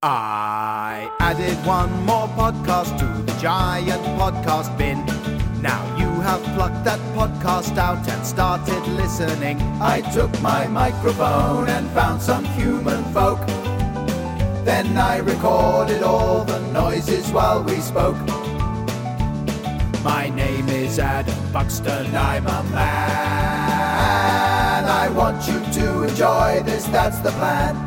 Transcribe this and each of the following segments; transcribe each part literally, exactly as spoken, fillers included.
I added one more podcast to the giant podcast bin. Now you have plucked that podcast out and started listening. I took my microphone and found some human folk. Then I recorded all the noises while we spoke. My name is Adam Buxton, I'm a man. I want you to enjoy this, that's the plan.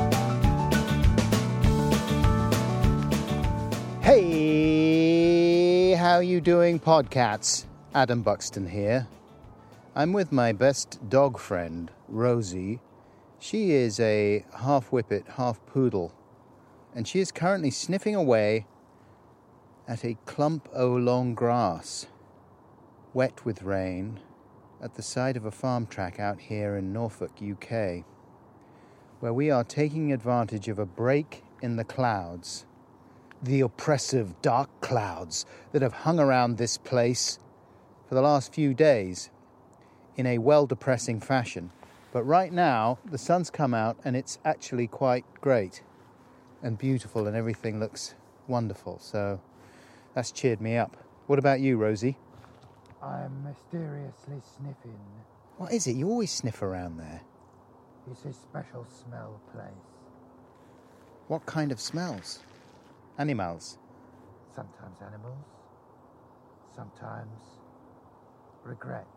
Hey, how you doing, podcats? Adam Buxton here. I'm with my best dog friend, Rosie. She is a half whippet, half poodle, and she is currently sniffing away at a clump o' long grass, wet with rain, at the side of a farm track out here in Norfolk, U K, where we are taking advantage of a break in the clouds. The oppressive dark clouds that have hung around this place for the last few days in a well-depressing fashion. But right now, the sun's come out and it's actually quite great and beautiful and everything looks wonderful. So that's cheered me up. What about you, Rosie? I'm mysteriously sniffing. What is it? You always sniff around there. It's a special smell place. What kind of smells? Animals? Sometimes animals, sometimes regret,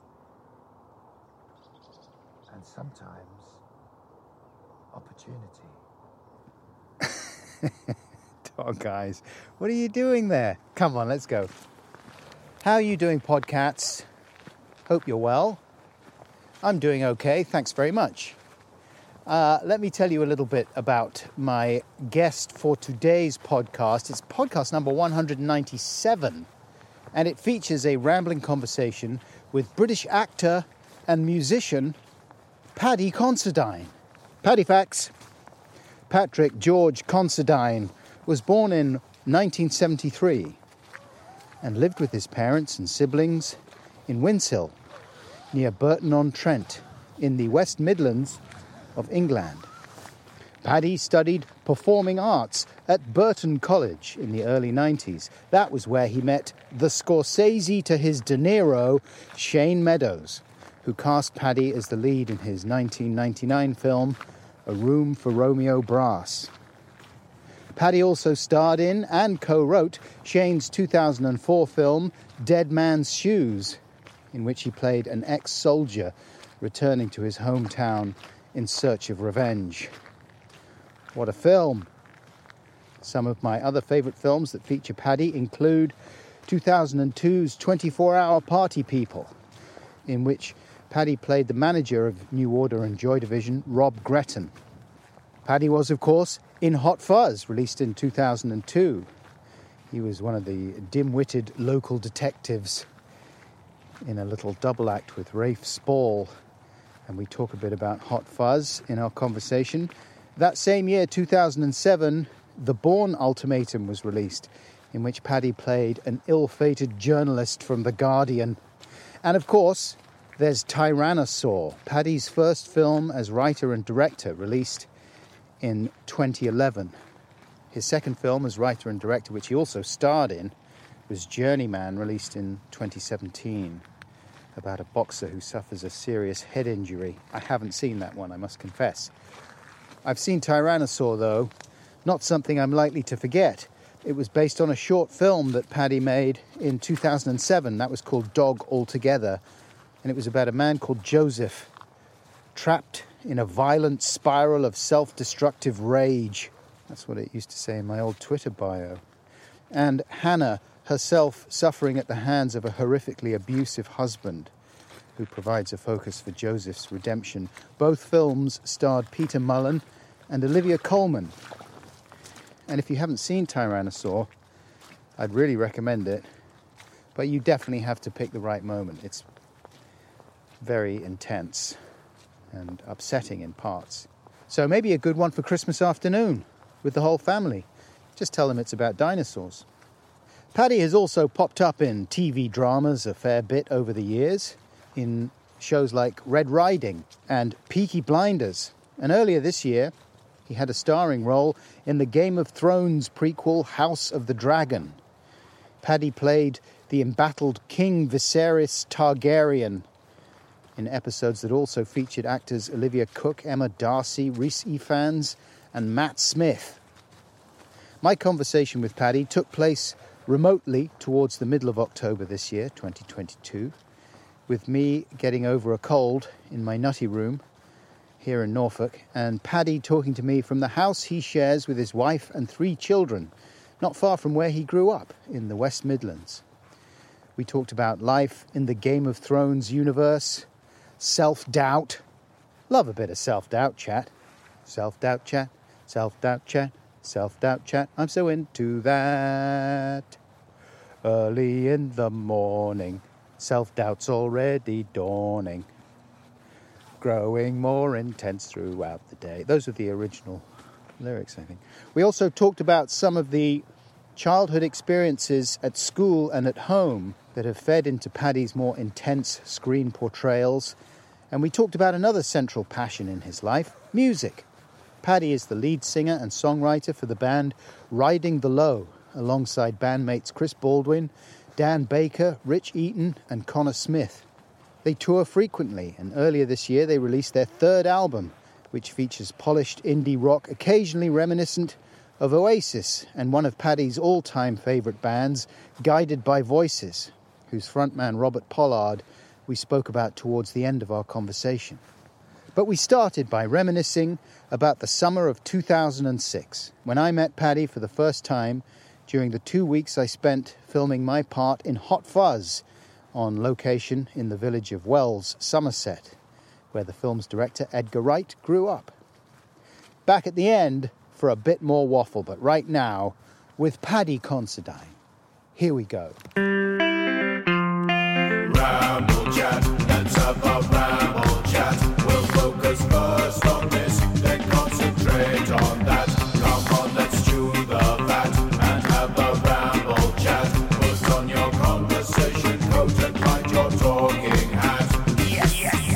and sometimes opportunity. Dog eyes. What are you doing there? Come on, let's go. How are you doing, podcats? Hope you're well. I'm doing okay, thanks very much. Uh, let me tell you a little bit about my guest for today's podcast. It's podcast number one hundred ninety-seven, and it features a rambling conversation with British actor and musician Paddy Considine. Paddy facts. Patrick George Considine was born in nineteen seventy-three and lived with his parents and siblings in Winsill, near Burton-on-Trent, in the West Midlands of England. Paddy studied performing arts at Burton College in the early nineties. That was where he met the Scorsese to his De Niro, Shane Meadows, who cast Paddy as the lead in his nineteen ninety-nine film, A Room for Romeo Brass. Paddy also starred in and co-wrote Shane's two thousand four film, Dead Man's Shoes, in which he played an ex-soldier returning to his hometown in search of revenge. What a film! Some of my other favourite films that feature Paddy include two thousand two's twenty-four hour Party People, in which Paddy played the manager of New Order and Joy Division, Rob Gretton. Paddy was, of course, in Hot Fuzz, released in two thousand two. He was one of the dim-witted local detectives in a little double act with Rafe Spall, and we talk a bit about Hot Fuzz in our conversation. That same year, two thousand seven, The Bourne Ultimatum was released, in which Paddy played an ill-fated journalist from The Guardian. And of course, there's Tyrannosaur, Paddy's first film as writer and director, released in twenty eleven. His second film as writer and director, which he also starred in, was Journeyman, released in twenty seventeen. About a boxer who suffers a serious head injury. I haven't seen that one, I must confess. I've seen Tyrannosaur, though, not something I'm likely to forget. It was based on a short film that Paddy made in two thousand seven. That was called Dog Altogether, and it was about a man called Joseph, trapped in a violent spiral of self-destructive rage. That's what it used to say in my old Twitter bio. And Hannah, herself suffering at the hands of a horrifically abusive husband who provides a focus for Joseph's redemption. Both films starred Peter Mullen and Olivia Colman. And if you haven't seen Tyrannosaur, I'd really recommend it. But you definitely have to pick the right moment. It's very intense and upsetting in parts. So maybe a good one for Christmas afternoon with the whole family. Just tell them it's about dinosaurs. Paddy has also popped up in T V dramas a fair bit over the years, in shows like Red Riding and Peaky Blinders. And earlier this year, he He had a starring role in the Game of Thrones prequel House of the Dragon. Paddy played the embattled King Viserys Targaryen in episodes that also featured actors Olivia Cooke, Emma Darcy, Rhys Ifans and Matt Smith. My conversation with Paddy took place remotely towards the middle of October this year, twenty twenty-two, with me getting over a cold in my nutty room here in Norfolk, and Paddy talking to me from the house he shares with his wife and three children, not far from where he grew up in the West Midlands. We talked about life in the Game of Thrones universe, self-doubt. Love a bit of self-doubt chat. Self-doubt chat, self-doubt chat, self-doubt chat. I'm so into that. Early in the morning, self-doubt's already dawning, growing more intense throughout the day. Those are the original lyrics, I think. We also talked about some of the childhood experiences at school and at home that have fed into Paddy's more intense screen portrayals. And we talked about another central passion in his life, music. Paddy is the lead singer and songwriter for the band Riding the Low, alongside bandmates Chris Baldwin, Dan Baker, Rich Eaton and Connor Smith. They tour frequently, and earlier this year they released their third album, which features polished indie rock occasionally reminiscent of Oasis and one of Paddy's all-time favourite bands, Guided by Voices, whose frontman Robert Pollard we spoke about towards the end of our conversation. But we started by reminiscing about the summer of two thousand six, when I met Paddy for the first time during the two weeks I spent filming my part in Hot Fuzz, on location in the village of Wells, Somerset, where the film's director Edgar Wright grew up. Back at the end for a bit more waffle, but right now with Paddy Considine. Here we go. Ramble chat, let's have a ramble chat. We'll focus first on this, then concentrate on that. Come on, let's chew the fat and have a ramble chat. Put on your conversation coat and find your talking hat. Yes, yes, yes.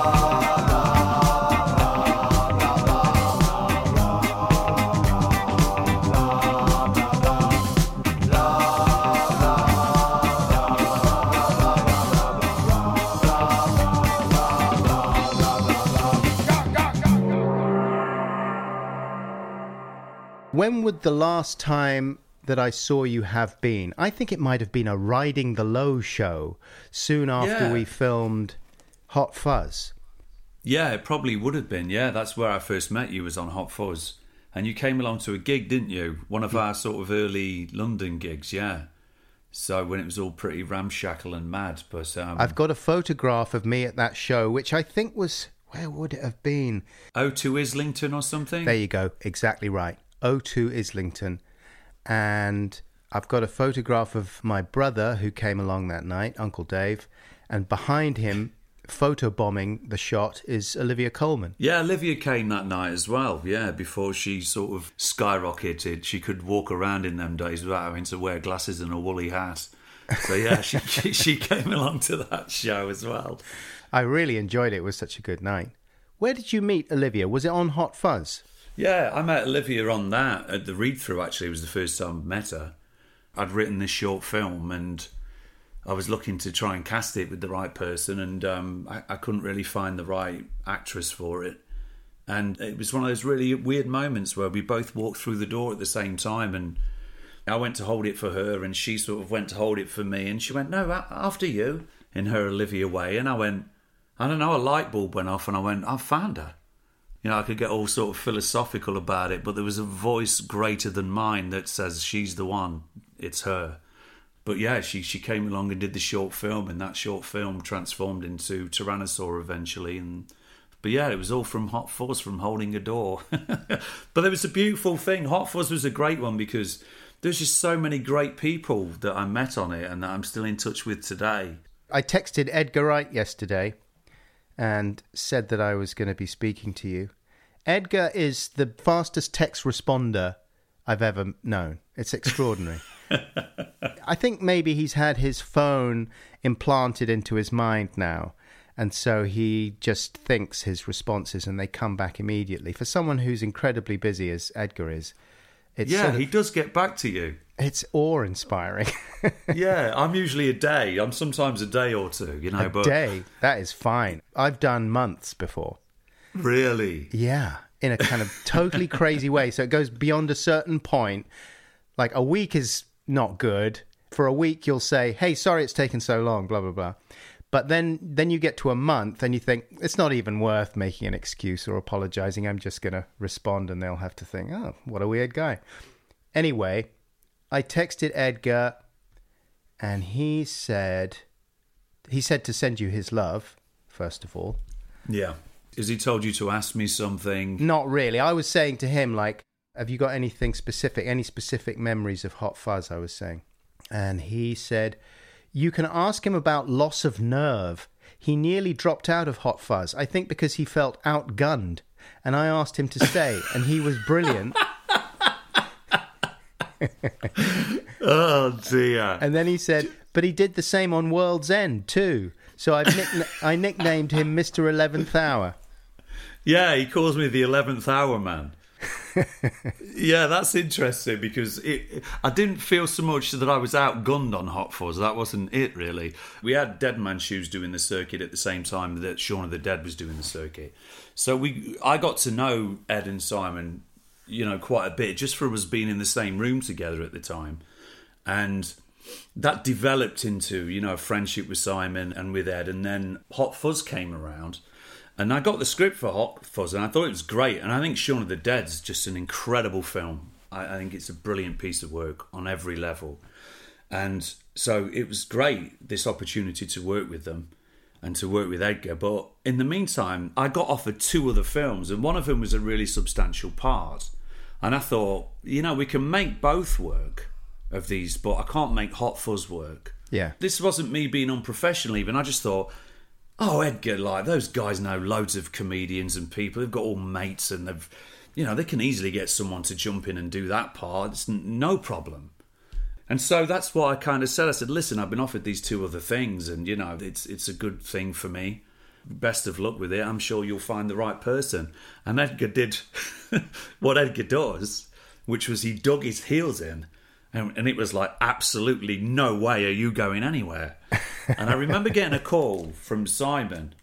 When would the last time that I saw you have been? I think it might have been a Riding the Low show soon after Yeah. we filmed Hot Fuzz. Yeah, it probably would have been. Yeah, that's where I first met you, was on Hot Fuzz. And you came along to a gig, didn't you? One of our sort of early London gigs, yeah. So when it was all pretty ramshackle and mad. But um, I've got a photograph of me at that show, which I think was, where would it have been? O two Islington or something? There you go, exactly right. O two Islington. And I've got a photograph of my brother who came along that night, Uncle Dave, and behind him, photobombing the shot, is Olivia Colman. Yeah, Olivia came that night as well, yeah, before she sort of skyrocketed. She could walk around in them days without having to wear glasses and a woolly hat. So yeah, she, she she came along to that show as well. I really enjoyed it. It was such a good night. Where did you meet Olivia? Was it on Hot Fuzz? Yeah, I met Olivia on that, at the read-through actually. It was the first time I met her. I'd written this short film and I was looking to try and cast it with the right person, and um, I, I couldn't really find the right actress for it. And it was one of those really weird moments where we both walked through the door at the same time, and I went to hold it for her and she sort of went to hold it for me, and she went, "No, after you," in her Olivia way. And I went, I don't know, a light bulb went off and I went, "I've found her." You know, I could get all sort of philosophical about it, but there was a voice greater than mine that says, she's the one, it's her. But yeah, she, she came along and did the short film, and that short film transformed into Tyrannosaur eventually. And But yeah, it was all from Hot Fuzz, from holding a door. But it was a beautiful thing. Hot Fuzz was a great one because there's just so many great people that I met on it and that I'm still in touch with today. I texted Edgar Wright yesterday and said that I was going to be speaking to you. Edgar is the fastest text responder I've ever known. It's extraordinary. I think maybe he's had his phone implanted into his mind now, And so he just thinks his responses and they come back immediately. For someone who's incredibly busy as Edgar is, it's yeah, sort of, he does get back to you. It's awe-inspiring. Yeah, I'm usually a day. I'm sometimes a day or two, you know. A but day? That is fine. I've done months before. Really? Yeah, in a kind of totally crazy way. So it goes beyond a certain point. Like a week is not good. For a week, you'll say, hey, sorry it's taken so long, blah, blah, blah. But then, then you get to a month and you think, it's not even worth making an excuse or apologizing. I'm just going to respond and they'll have to think, oh, what a weird guy. Anyway, I texted Edgar and he said, he said to send you his love, first of all. Yeah. Has he told you to ask me something? Not really. I was saying to him, like, have you got anything specific, any specific memories of Hot Fuzz, I was saying. And he said, you can ask him about loss of nerve. He nearly dropped out of Hot Fuzz, I think because he felt outgunned. And I asked him to stay, and he was brilliant. Oh, dear. And then he said, but he did the same on World's End, too. So I've nickna- I nicknamed him Mister eleventh Hour. Yeah, he calls me the eleventh hour man. Yeah, that's interesting because it, I didn't feel so much that I was outgunned on Hot Fuzz. That wasn't it, really. We had Dead Man Shoes doing the circuit at the same time that Shaun of the Dead was doing the circuit. So we, I got to know Ed and Simon, you know, quite a bit just from us being in the same room together at the time. And that developed into, you know, a friendship with Simon and with Ed. And then Hot Fuzz came around. And I got the script for Hot Fuzz, and I thought it was great. And I think Shaun of the Dead's just an incredible film. I, I think it's a brilliant piece of work on every level. And so it was great, this opportunity to work with them and to work with Edgar. But in the meantime, I got offered two other films, and one of them was a really substantial part. And I thought, you know, we can make both work of these, but I can't make Hot Fuzz work. Yeah. This wasn't me being unprofessional even. I just thought, oh, Edgar, like, those guys know loads of comedians and people. They've got all mates and they've, you know, they can easily get someone to jump in and do that part. It's n- no problem. And so that's what I kind of said. I said, listen, I've been offered these two other things and, you know, it's it's a good thing for me. Best of luck with it. I'm sure you'll find the right person. And Edgar did what Edgar does, which was he dug his heels in. And, and it was like, absolutely no way are you going anywhere. And I remember getting a call from Simon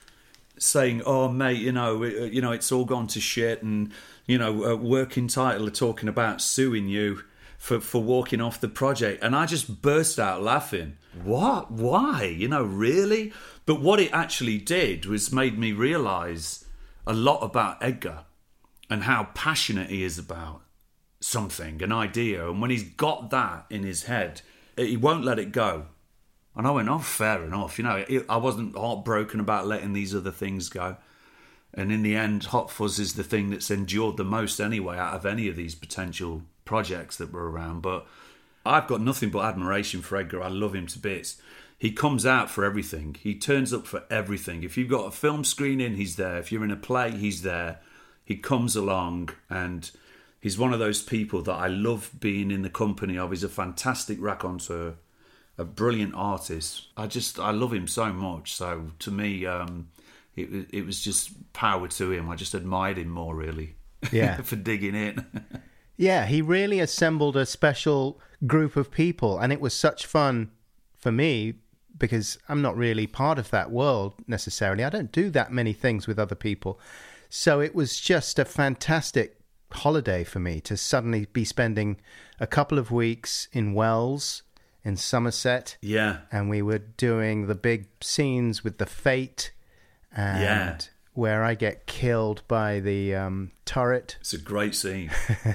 saying, oh, mate, you know, you know, it's all gone to shit. And, you know, uh, Working Title are talking about suing you for, for walking off the project. And I just burst out laughing. What? Why? You know, really? But what it actually did was made me realise a lot about Edgar and how passionate he is about something, an idea. And when he's got that in his head, he won't let it go. And I went, oh, fair enough. You know, I wasn't heartbroken about letting these other things go. And in the end, Hot Fuzz is the thing that's endured the most anyway out of any of these potential projects that were around. But I've got nothing but admiration for Edgar. I love him to bits. He comes out for everything. He turns up for everything. If you've got a film screening, he's there. If you're in a play, he's there. He comes along, and he's one of those people that I love being in the company of. He's a fantastic raconteur, a brilliant artist. I just, I love him so much. So to me, um, it, it was just power to him. I just admired him more, really, yeah, for digging in. Yeah, he really assembled a special group of people, and it was such fun for me because I'm not really part of that world necessarily. I don't do that many things with other people. So it was just a fantastic holiday for me to suddenly be spending a couple of weeks in Wells, in Somerset. Yeah. And we were doing the big scenes with the Fate and yeah. where I get killed by the um, turret. It's a great scene.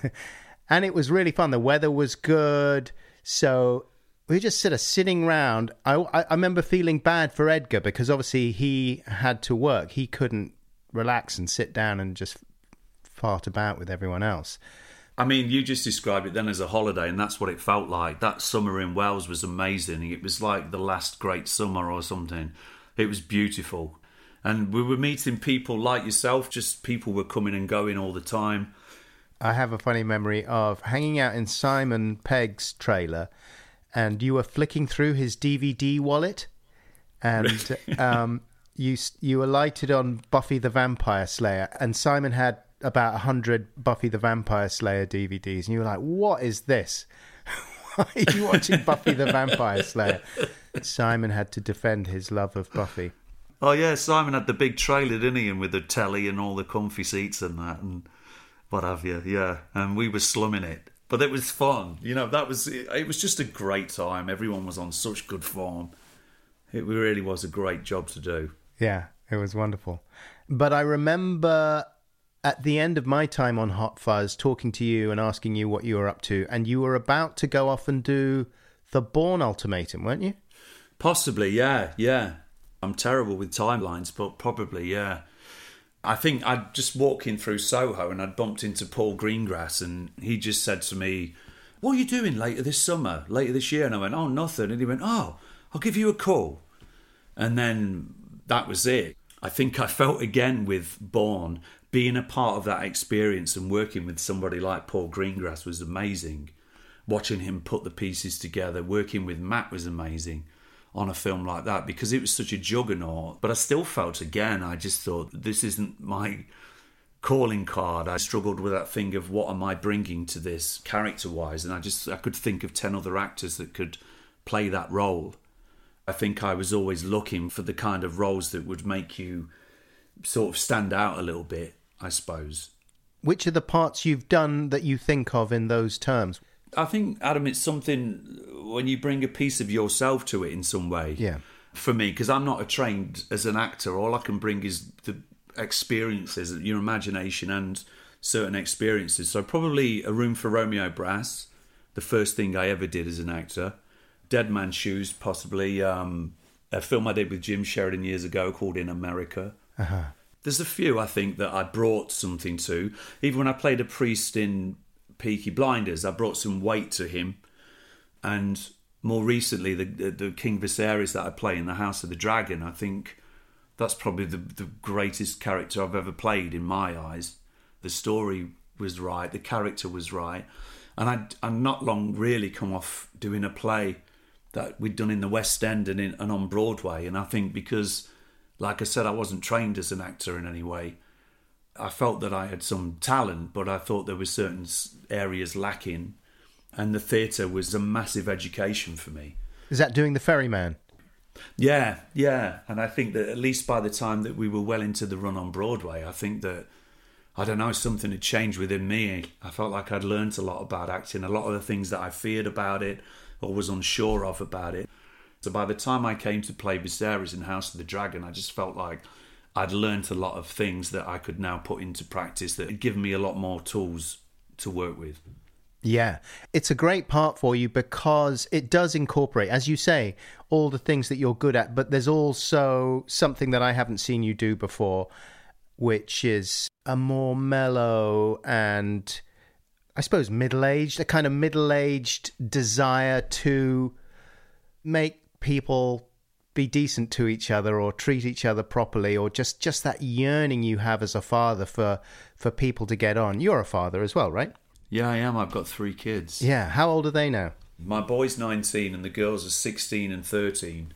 And it was really fun. The weather was good. So we were just sort of sitting around. I, I, I remember feeling bad for Edgar because obviously he had to work. He couldn't relax and sit down and just fart about with everyone else. I mean, you just described it then as a holiday, and that's what it felt like. That summer in Wales was amazing. It was like the last great summer or something. It was beautiful. And we were meeting people like yourself, just people were coming and going all the time. I have a funny memory of hanging out in Simon Pegg's trailer, and you were flicking through his D V D wallet, and um, you you alighted on Buffy the Vampire Slayer, and Simon had about a hundred Buffy the Vampire Slayer D V Ds, and you were like, "What is this? Why are you watching Buffy the Vampire Slayer?" Simon had to defend his love of Buffy. Oh yeah, Simon had the big trailer, didn't he, and with the telly and all the comfy seats and that and what have you. Yeah, and we were slumming it, but it was fun. You know, that was it was just a great time. Everyone was on such good form. It really was a great job to do. Yeah, it was wonderful. But I remember at the end of my time on Hot Fuzz talking to you and asking you what you were up to, and you were about to go off and do the Bourne Ultimatum, weren't you? Possibly, yeah, yeah. I'm terrible with timelines, but probably, yeah. I think I'd just walking through Soho and I'd bumped into Paul Greengrass, and he just said to me, "What are you doing later this summer, later this year?" And I went, "Oh, nothing." And he went, "Oh, I'll give you a call." And then that was it. I think I felt again with Bourne, being a part of that experience and working with somebody like Paul Greengrass was amazing. Watching him put the pieces together, working with Matt was amazing on a film like that, because it was such a juggernaut. But I still felt again, I just thought, this isn't my calling card. I struggled with that thing of what am I bringing to this character-wise, and I just I could think of ten other actors that could play that role. I think I was always looking for the kind of roles that would make you sort of stand out a little bit, I suppose. Which are the parts you've done that you think of in those terms? I think, Adam, it's something when you bring a piece of yourself to it in some way. Yeah. For me, because I'm not a trained as an actor, all I can bring is the experiences, your imagination and certain experiences. So probably A Room for Romeo Brass, the first thing I ever did as an actor. Dead Man's Shoes, possibly. Um, a film I did with Jim Sheridan years ago called In America. Uh-huh. There's a few, I think, that I brought something to. Even when I played a priest in Peaky Blinders, I brought some weight to him. And more recently, the, the, the King Viserys that I play in The House of the Dragon, I think that's probably the, the greatest character I've ever played in my eyes. The story was right, the character was right. And I'd, I'd not long really come off doing a play that we'd done in the West End and, in, and on Broadway. And I think because, like I said, I wasn't trained as an actor in any way. I felt that I had some talent, but I thought there were certain areas lacking. And the theatre was a massive education for me. Is that doing The Ferryman? Yeah, yeah. And I think that at least by the time that we were well into the run on Broadway, I think that, I don't know, something had changed within me. I felt like I'd learnt a lot about acting, a lot of the things that I feared about it or was unsure of about it. So by the time I came to play Viserys in House of the Dragon, I just felt like I'd learnt a lot of things that I could now put into practice that had given me a lot more tools to work with. Yeah, it's a great part for you because it does incorporate, as you say, all the things that you're good at, but there's also something that I haven't seen you do before, which is a more mellow and, I suppose, middle-aged, a kind of middle-aged desire to make people be decent to each other or treat each other properly, or just, just that yearning you have as a father for, for people to get on. You're a father as well, right? Yeah, I am. I've got three kids. Yeah. How old are they now? My boy's nineteen and the girls are sixteen and thirteen.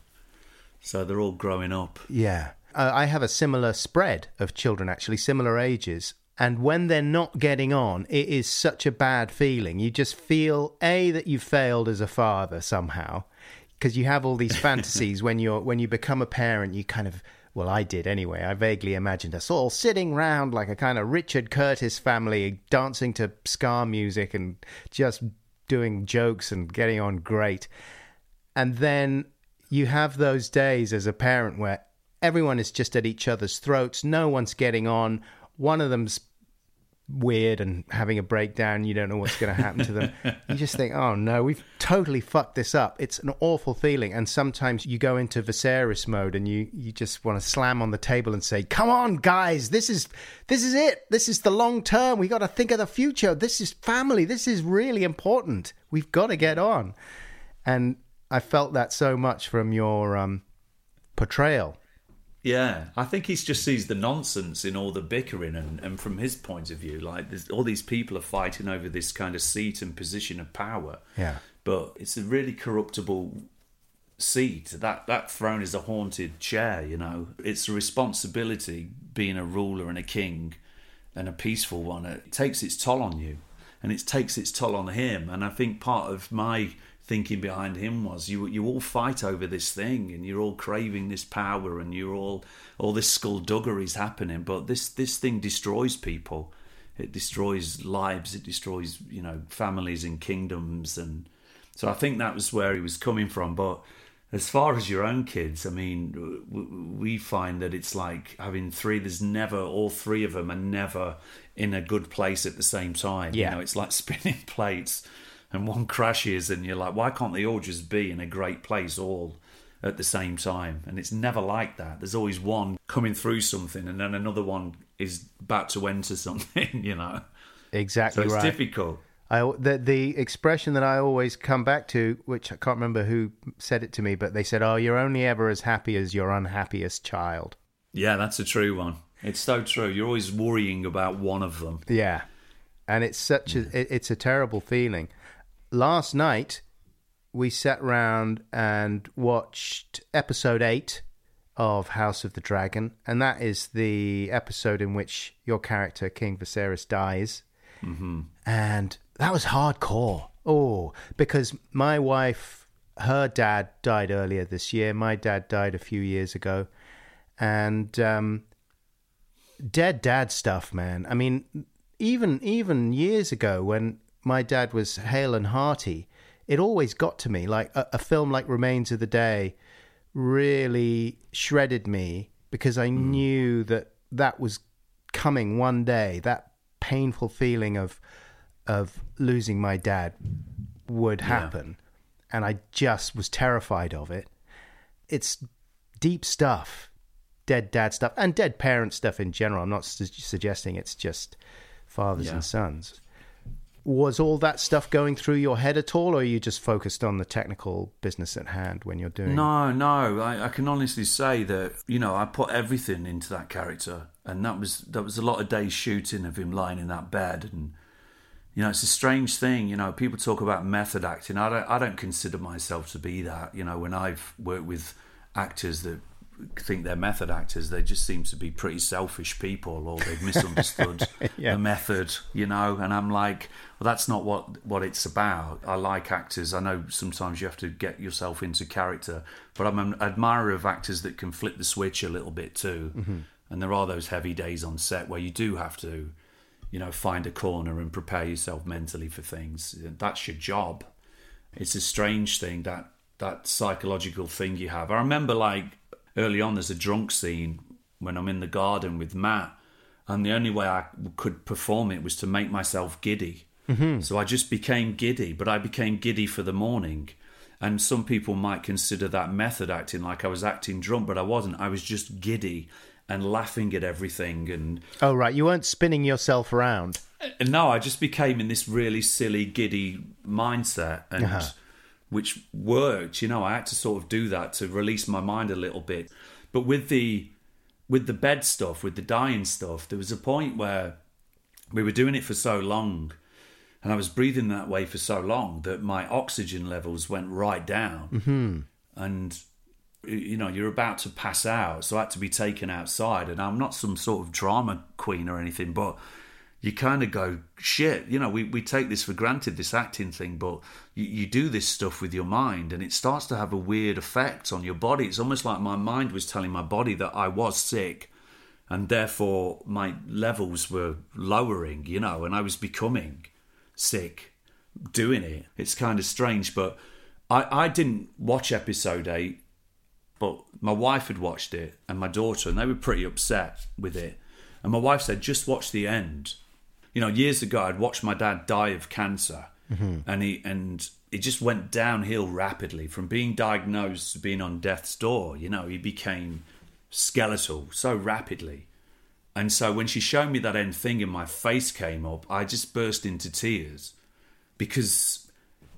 So they're all growing up. Yeah. Uh, I have a similar spread of children, actually, similar ages. And when they're not getting on, it is such a bad feeling. You just feel, A, that you've failed as a father somehow, because you have all these fantasies when you're when you become a parent. You kind of, well, I did anyway. I vaguely imagined us all sitting round like a kind of Richard Curtis family, dancing to ska music and just doing jokes and getting on great. And then you have those days as a parent where everyone is just at each other's throats. No one's getting on. One of them's weird and having a breakdown. You don't know what's going to happen to them. You just think, oh no, we've totally fucked this up. It's an awful feeling. And sometimes you go into Viserys mode and you, you just want to slam on the table and say, come on, guys, this is this is it. This is the long term. We got to think of the future. This is family. This is really important. We've got to get on. And I felt that so much from your um, portrayal. Yeah, I think he just sees the nonsense in all the bickering, and, and from his point of view, like all these people are fighting over this kind of seat and position of power. Yeah. But it's a really corruptible seat. That that throne is a haunted chair, you know. It's a responsibility being a ruler and a king and a peaceful one. It takes its toll on you, and it takes its toll on him. And I think part of my thinking behind him was you you all fight over this thing, and you're all craving this power, and you're all all this skullduggery is happening, but this this thing destroys people. It destroys lives, it destroys, you know, families and kingdoms. And so I think that was where he was coming from. But as far as your own kids, I mean, we find that it's like having three. There's never, all three of them are never in a good place at the same time. Yeah. You know, it's like spinning plates, and one crashes, and you're like, why can't they all just be in a great place all at the same time? And it's never like that. There's always one coming through something, and then another one is about to enter something, you know. Exactly right. So it's right. difficult. I, the, the expression that I always come back to, which I can't remember who said it to me, but they said, oh, you're only ever as happy as your unhappiest child. Yeah, that's a true one. It's so true. You're always worrying about one of them. Yeah. And it's such a, it, it's a terrible feeling. Last night, we sat round and watched episode eight of House of the Dragon, and that is the episode in which your character, King Viserys, dies. Mm-hmm. And that was hardcore. Oh, because my wife, her dad died earlier this year. My dad died a few years ago. And um, dead dad stuff, man. I mean, even even years ago when my dad was hale and hearty, it always got to me. Like a, a film like Remains of the Day really shredded me because I mm. knew that that was coming one day. That painful feeling of of losing my dad would happen. Yeah. And I just was terrified of it. It's deep stuff, dead dad stuff, and dead parent stuff in general. I'm not su- suggesting it's just fathers yeah. and sons. Was all that stuff going through your head at all, or are you just focused on the technical business at hand when you're doing... No, no. I, I can honestly say that, you know, I put everything into that character, and that was that was a lot of days shooting of him lying in that bed. And, you know, it's a strange thing. You know, people talk about method acting. I don't, I don't consider myself to be that. You know, when I've worked with actors that think they're method actors, they just seem to be pretty selfish people, or they've misunderstood yeah. the method, you know. And I'm like, well, that's not what what it's about. I like actors. I know sometimes you have to get yourself into character, but I'm an admirer of actors that can flip the switch a little bit too. Mm-hmm. And there are those heavy days on set where you do have to, you know, find a corner and prepare yourself mentally for things. That's your job. It's a strange thing, that that psychological thing you have. I remember, like, early on, there's a drunk scene when I'm in the garden with Matt, and the only way I could perform it was to make myself giddy. Mm-hmm. So I just became giddy, but I became giddy for the morning. And some people might consider that method acting, like I was acting drunk, but I wasn't. I was just giddy and laughing at everything. And oh, right. You weren't spinning yourself around. And no, I just became in this really silly, giddy mindset. And... Uh-huh. Which worked, you know. I had to sort of do that to release my mind a little bit. But with the with the bed stuff, with the dying stuff, there was a point where we were doing it for so long, and I was breathing that way for so long that my oxygen levels went right down. Mm-hmm. And, you know, you're about to pass out, so I had to be taken outside. And I'm not some sort of drama queen or anything, but you kind of go, shit, you know, we, we take this for granted, this acting thing, but you, you do this stuff with your mind, and it starts to have a weird effect on your body. It's almost like my mind was telling my body that I was sick, and therefore my levels were lowering, you know, and I was becoming sick doing it. It's kind of strange, but I, I didn't watch episode eight, but my wife had watched it, and my daughter, and they were pretty upset with it. And my wife said, just watch the end. You know, years ago, I'd watched my dad die of cancer, mm-hmm. and he and it just went downhill rapidly from being diagnosed to being on death's door. You know, he became skeletal so rapidly. And so when she showed me that end thing and my face came up, I just burst into tears because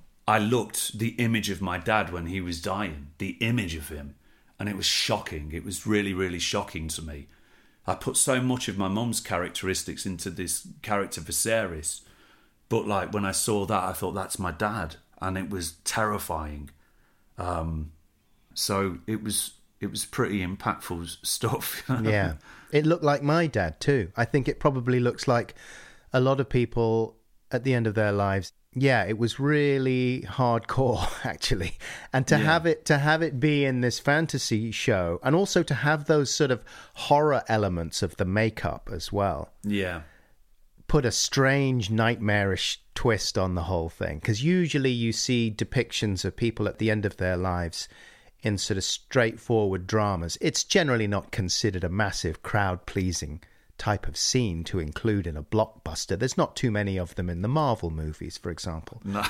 I looked the image of my dad when he was dying, the image of him, and it was shocking. It was really, really shocking to me. I put so much of my mum's characteristics into this character Viserys, but like when I saw that, I thought, that's my dad, and it was terrifying. Um, So it was it was pretty impactful stuff. Yeah. It looked like my dad too. I think it probably looks like a lot of people at the end of their lives. Yeah, it was really hardcore, actually. And to Yeah. have it to have it be in this fantasy show, and also to have those sort of horror elements of the makeup as well, Yeah. put a strange, nightmarish twist on the whole thing. Because usually you see depictions of people at the end of their lives in sort of straightforward dramas. It's generally not considered a massive crowd-pleasing type of scene to include in a blockbuster. There's not too many of them in the Marvel movies, for example. No.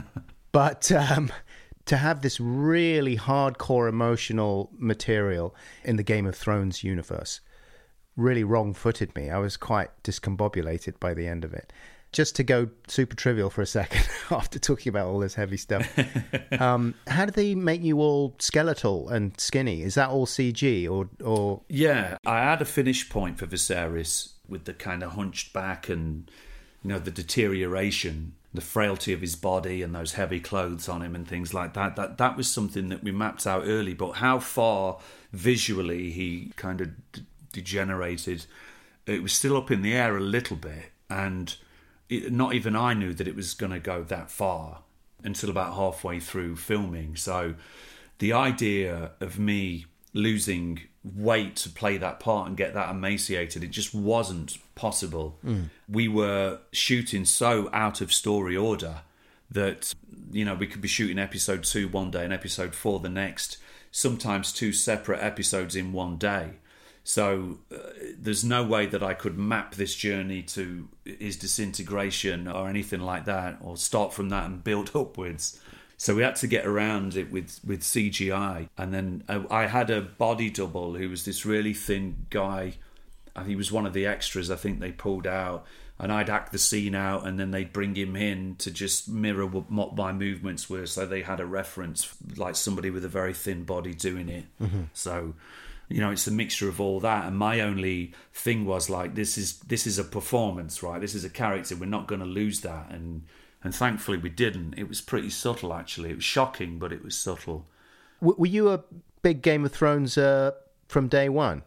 But um, to have this really hardcore emotional material in the Game of Thrones universe really wrong-footed me. I was quite discombobulated by the end of it. Just to go super trivial for a second after talking about all this heavy stuff. um, how do they make you all skeletal and skinny? Is that all C G or... or... Yeah, I had a finish point for Viserys with the kind of hunched back and, you know, the deterioration, the frailty of his body and those heavy clothes on him and things like that. That that was something that we mapped out early, but how far visually he kind of d- degenerated, it was still up in the air a little bit, and it, not even I knew that it was going to go that far until about halfway through filming. So the idea of me losing weight to play that part and get that emaciated, it just wasn't possible. Mm. We were shooting so out of story order that, you know, we could be shooting episode two one day and episode four the next, sometimes two separate episodes in one day. So uh, there's no way that I could map this journey to his disintegration or anything like that, or start from that and build upwards. So we had to get around it with, with C G I. And then I, I had a body double who was this really thin guy. And he was one of the extras I think they pulled out. And I'd act the scene out, and then they'd bring him in to just mirror what my movements were. So they had a reference, like somebody with a very thin body doing it. Mm-hmm. So... you know, it's a mixture of all that, and my only thing was like, this is this is a performance, right? This is a character. We're not going to lose that, and and thankfully we didn't. It was pretty subtle, actually. It was shocking, but it was subtle. W- were you a big Game of Thrones uh, from day one?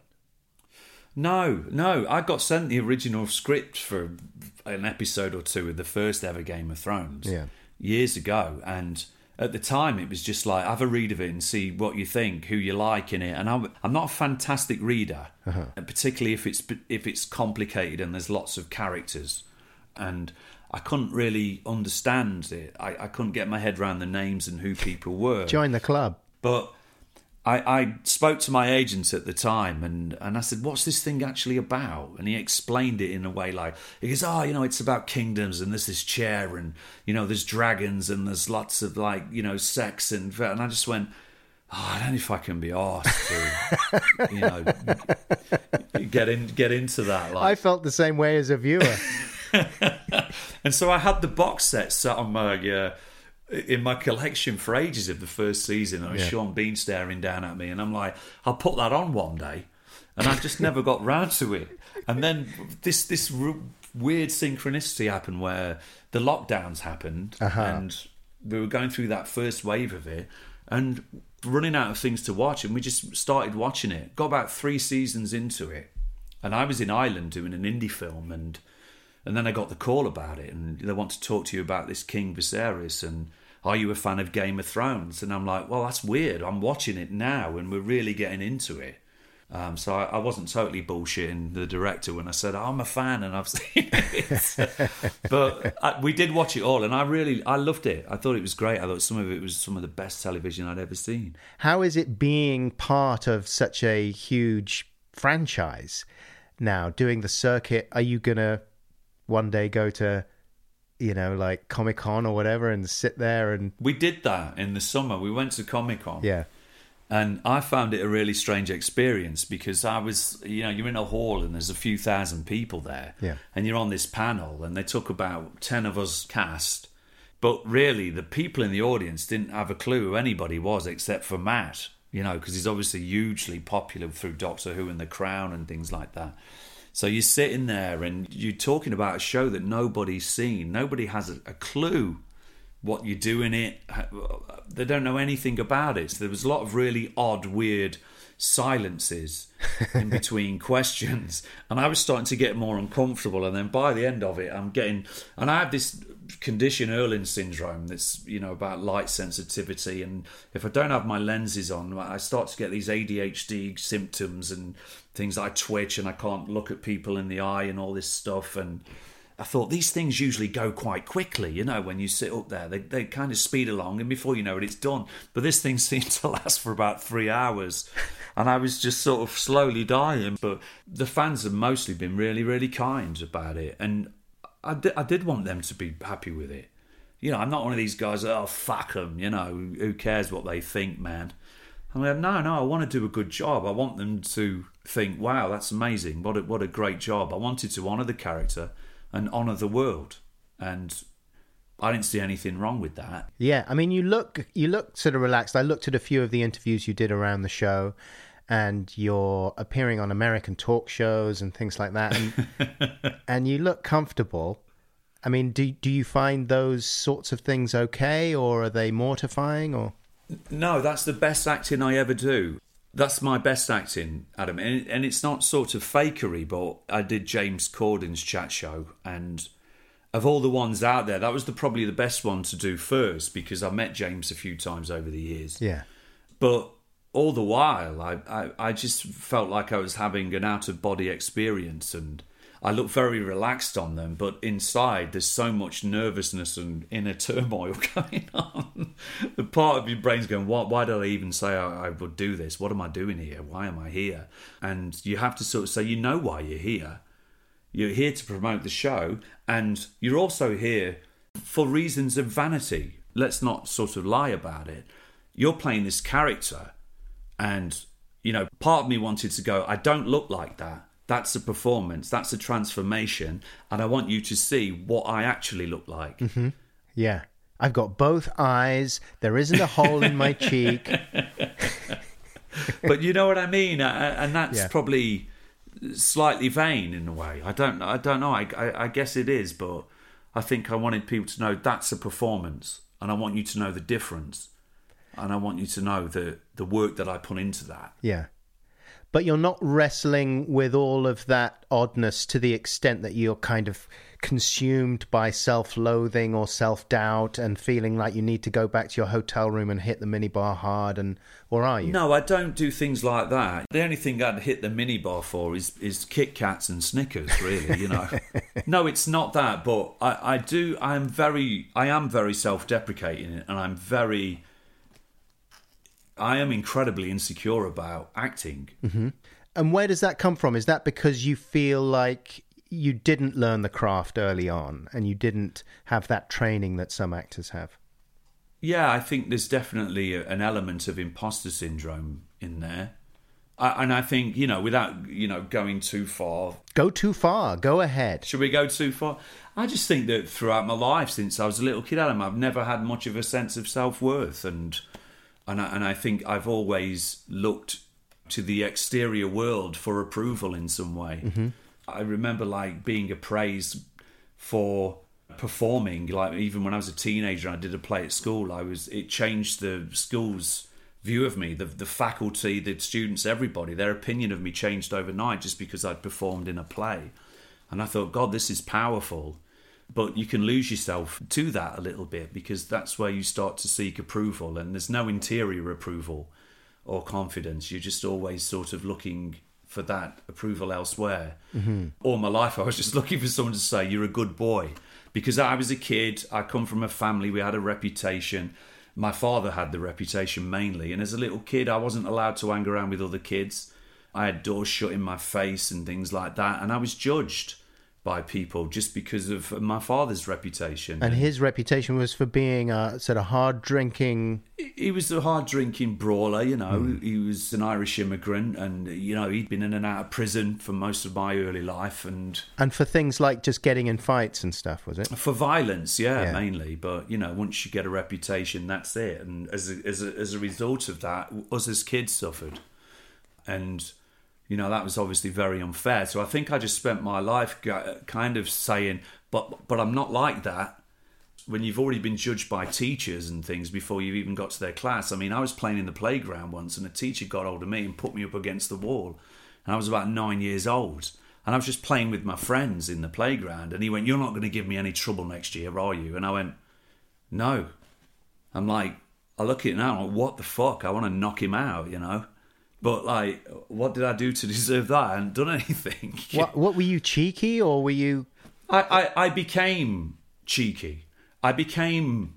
No, no. I got sent the original script for an episode or two of the first ever Game of Thrones yeah. years ago, and at the time, it was just like, have a read of it and see what you think, who you like in it. And I'm, I'm not a fantastic reader, uh-huh. particularly if it's if it's complicated and there's lots of characters. And I couldn't really understand it. I, I couldn't get my head around the names and who people were. Join the club. But I, I spoke to my agent at the time, and, and I said, what's this thing actually about? And he explained it in a way like, he goes, oh, you know, it's about kingdoms, and there's this chair, and, you know, there's dragons, and there's lots of, like, you know, sex, and and I just went, oh, I don't know if I can be arsed to, you know, get in, get into that. Like. I felt the same way as a viewer. And so I had the box set sat on my... Uh, in my collection for ages of the first season, and yeah. Sean Bean staring down at me, and I'm like, I'll put that on one day, and I just never got round to it. And then this this r- weird synchronicity happened where the lockdowns happened, uh-huh. and we were going through that first wave of it, and running out of things to watch, and we just started watching it. Got about three seasons into it, and I was in Ireland doing an indie film, and and then I got the call about it, and they want to talk to you about this King Viserys, and are you a fan of Game of Thrones? And I'm like, well, that's weird. I'm watching it now, and we're really getting into it. Um, so I, I wasn't totally bullshitting the director when I said, oh, I'm a fan and I've seen it. But I, we did watch it all, and I really, I loved it. I thought it was great. I thought some of it was some of the best television I'd ever seen. How is it being part of such a huge franchise now, doing the circuit? Are you going to one day go to... you know, like Comic-Con or whatever, and sit there and... We did that in the summer. We went to Comic-Con. Yeah. And I found it a really strange experience because I was, you know, you're in a hall and there's a few thousand people there. Yeah. And you're on this panel, and they took about ten of us cast. But really, the people in the audience didn't have a clue who anybody was except for Matt, you know, because he's obviously hugely popular through Doctor Who and The Crown and things like that. So you're sitting there and you're talking about a show that nobody's seen. Nobody has a, a clue what you do in it. They don't know anything about it. So there was a lot of really odd, weird silences in between questions, and I was starting to get more uncomfortable. And then by the end of it, I'm getting, and I have this condition, Irlen syndrome, that's, you know, about light sensitivity, and if I don't have my lenses on, I start to get these A D H D symptoms and things like I twitch and I can't look at people in the eye and all this stuff. And I thought these things usually go quite quickly, you know, when you sit up there, they they kind of speed along, and before you know it, it's done. But this thing seemed to last for about three hours, and I was just sort of slowly dying. But the fans have mostly been really, really kind about it, and I did, I did want them to be happy with it. You know, I'm not one of these guys, oh, fuck them, you know, who cares what they think, man. I'm like, no, no, I want to do a good job. I want them to think, wow, that's amazing. What a, what a great job. I wanted to honour the character and honour the world, and I didn't see anything wrong with that. Yeah, I mean, you look you look sort of relaxed. I looked at a few of the interviews you did around the show, and you're appearing on American talk shows and things like that, and, and you look comfortable. I mean, do do you find those sorts of things okay, or are they mortifying? Or no, that's the best acting I ever do. That's my best acting, Adam. And, and it's not sort of fakery, but I did James Corden's chat show, and of all the ones out there, that was the, probably the best one to do first, because I met James a few times over the years. Yeah. But all the while, I, I, I just felt like I was having an out-of-body experience, and I looked very relaxed on them, but inside there's so much nervousness and inner turmoil going on. The part of your brain's going, why, why did I even say I, I would do this? What am I doing here? Why am I here? And you have to sort of say, you know why you're here. You're here to promote the show, and you're also here for reasons of vanity. Let's not sort of lie about it. You're playing this character, and, you know, part of me wanted to go, I don't look like that. That's a performance. That's a transformation. And I want you to see what I actually look like. Mm-hmm. Yeah. I've got both eyes. There isn't a hole in my cheek. But you know what I mean? And that's yeah. probably slightly vain in a way. I don't know. I don't know. I, I, I guess it is. But I think I wanted people to know that's a performance. And I want you to know the difference. And I want you to know the, the work that I put into that. Yeah. But you're not wrestling with all of that oddness to the extent that you're kind of consumed by self-loathing or self-doubt and feeling like you need to go back to your hotel room and hit the minibar hard, and or are you? No, I don't do things like that. The only thing I'd hit the minibar for is, is Kit Kats and Snickers, really, you know. No, it's not that, but I, I do, I am very, I am very self-deprecating, and I'm very... I am incredibly insecure about acting. Mm-hmm. And where does that come from? Is that because you feel like you didn't learn the craft early on and you didn't have that training that some actors have? Yeah, I think there's definitely an element of imposter syndrome in there. I, and I think, you know, without, you know, going too far... Go too far. Go ahead. Should we go too far? I just think that throughout my life, since I was a little kid, Adam, I've never had much of a sense of self-worth, and... And I, and I think I've always looked to the exterior world for approval in some way. Mm-hmm. I remember like being appraised for performing, like even when I was a teenager and I did a play at school, I was it changed the school's view of me, the the faculty, the students, everybody. Their opinion of me changed overnight just because I'd performed in a play. And I thought, God, this is powerful. But you can lose yourself to that a little bit, because that's where you start to seek approval, and there's no interior approval or confidence. You're just always sort of looking for that approval elsewhere. Mm-hmm. All my life I was just looking for someone to say, you're a good boy. Because I was a kid, I come from a family, we had a reputation. My father had the reputation mainly, and as a little kid I wasn't allowed to hang around with other kids. I had doors shut in my face and things like that, and I was judged by people just because of my father's reputation. And his reputation was for being a sort of hard-drinking... He was a hard-drinking brawler, you know. Mm. He was an Irish immigrant, and, you know, he'd been in and out of prison for most of my early life. And and for things like just getting in fights and stuff, was it? For violence, yeah, yeah. mainly. But, you know, once you get a reputation, that's it. And as a, as a, as a result of that, us as kids suffered. And... You know, that was obviously very unfair. So I think I just spent my life kind of saying, but but I'm not like that. when you've already been judged by teachers and things before you've even got to their class. I mean, I was playing in the playground once and a teacher got hold of me and put me up against the wall. And I was about nine years old. And I was just playing with my friends in the playground. And he went, "You're not going to give me any trouble next year, are you?" And I went, "No." I'm like, I look at it now, I'm like, what the fuck? I want to knock him out, you know? But, like, what did I do to deserve that? I hadn't done anything. What, what were you, cheeky, or were you... I, I, I became cheeky. I became...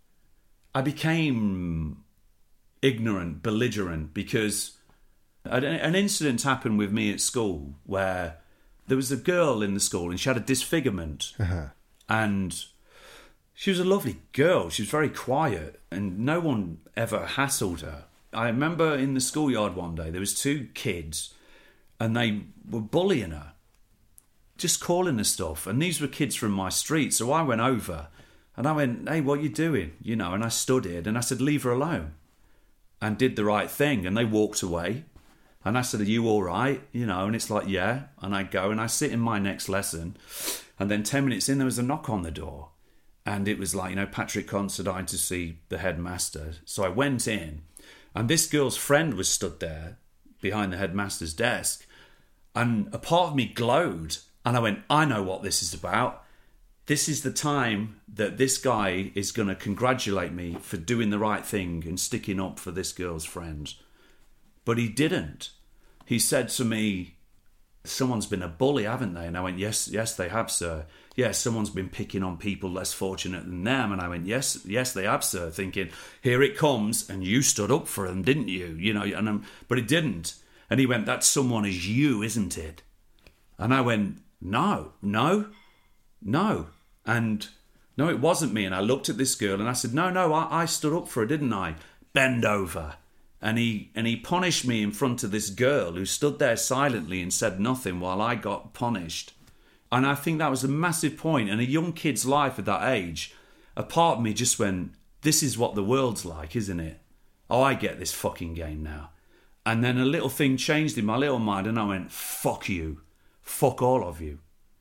I became ignorant, belligerent, because an, an incident happened with me at school where there was a girl in the school and she had a disfigurement. Uh-huh. And she was a lovely girl. She was very quiet and no one ever hassled her. I remember in the schoolyard one day, there was two kids and they were bullying her, just calling her stuff. And these were kids from my street. So I went over and I went, "Hey, what are you doing?" You know, and I studied and I said, "Leave her alone," and did the right thing. And they walked away. And I said, "Are you all right?" You know, and it's like, "Yeah." And I go and I sit in my next lesson. And then ten minutes in, there was a knock on the door. And it was like, you know, Patrick Considine to see the headmaster. So I went in, and this girl's friend was stood there behind the headmaster's desk. And a part of me glowed. And I went, "I know what this is about. This is the time that this guy is going to congratulate me for doing the right thing and sticking up for this girl's friend." But he didn't. He said to me, "Someone's been a bully, haven't they?" And I went, yes, yes, they have, sir. "Yes, someone's been picking on people less fortunate than them." And I went, yes, yes, they have, sir. Thinking, here it comes. And you stood up for them, didn't you? You know, and um, but it didn't. And he went, "That someone is you, isn't it?" And I went, no, no, no. And no, it wasn't me. And I looked at this girl and I said, no, no, I, I stood up for her, didn't I? Bend over. And he and he punished me in front of this girl who stood there silently and said nothing while I got punished. And I think that was a massive point. In a young kid's life at that age, a part of me just went, this is what the world's like, isn't it? Oh, I get this fucking game now. And then a little thing changed in my little mind and I went, fuck you. Fuck all of you.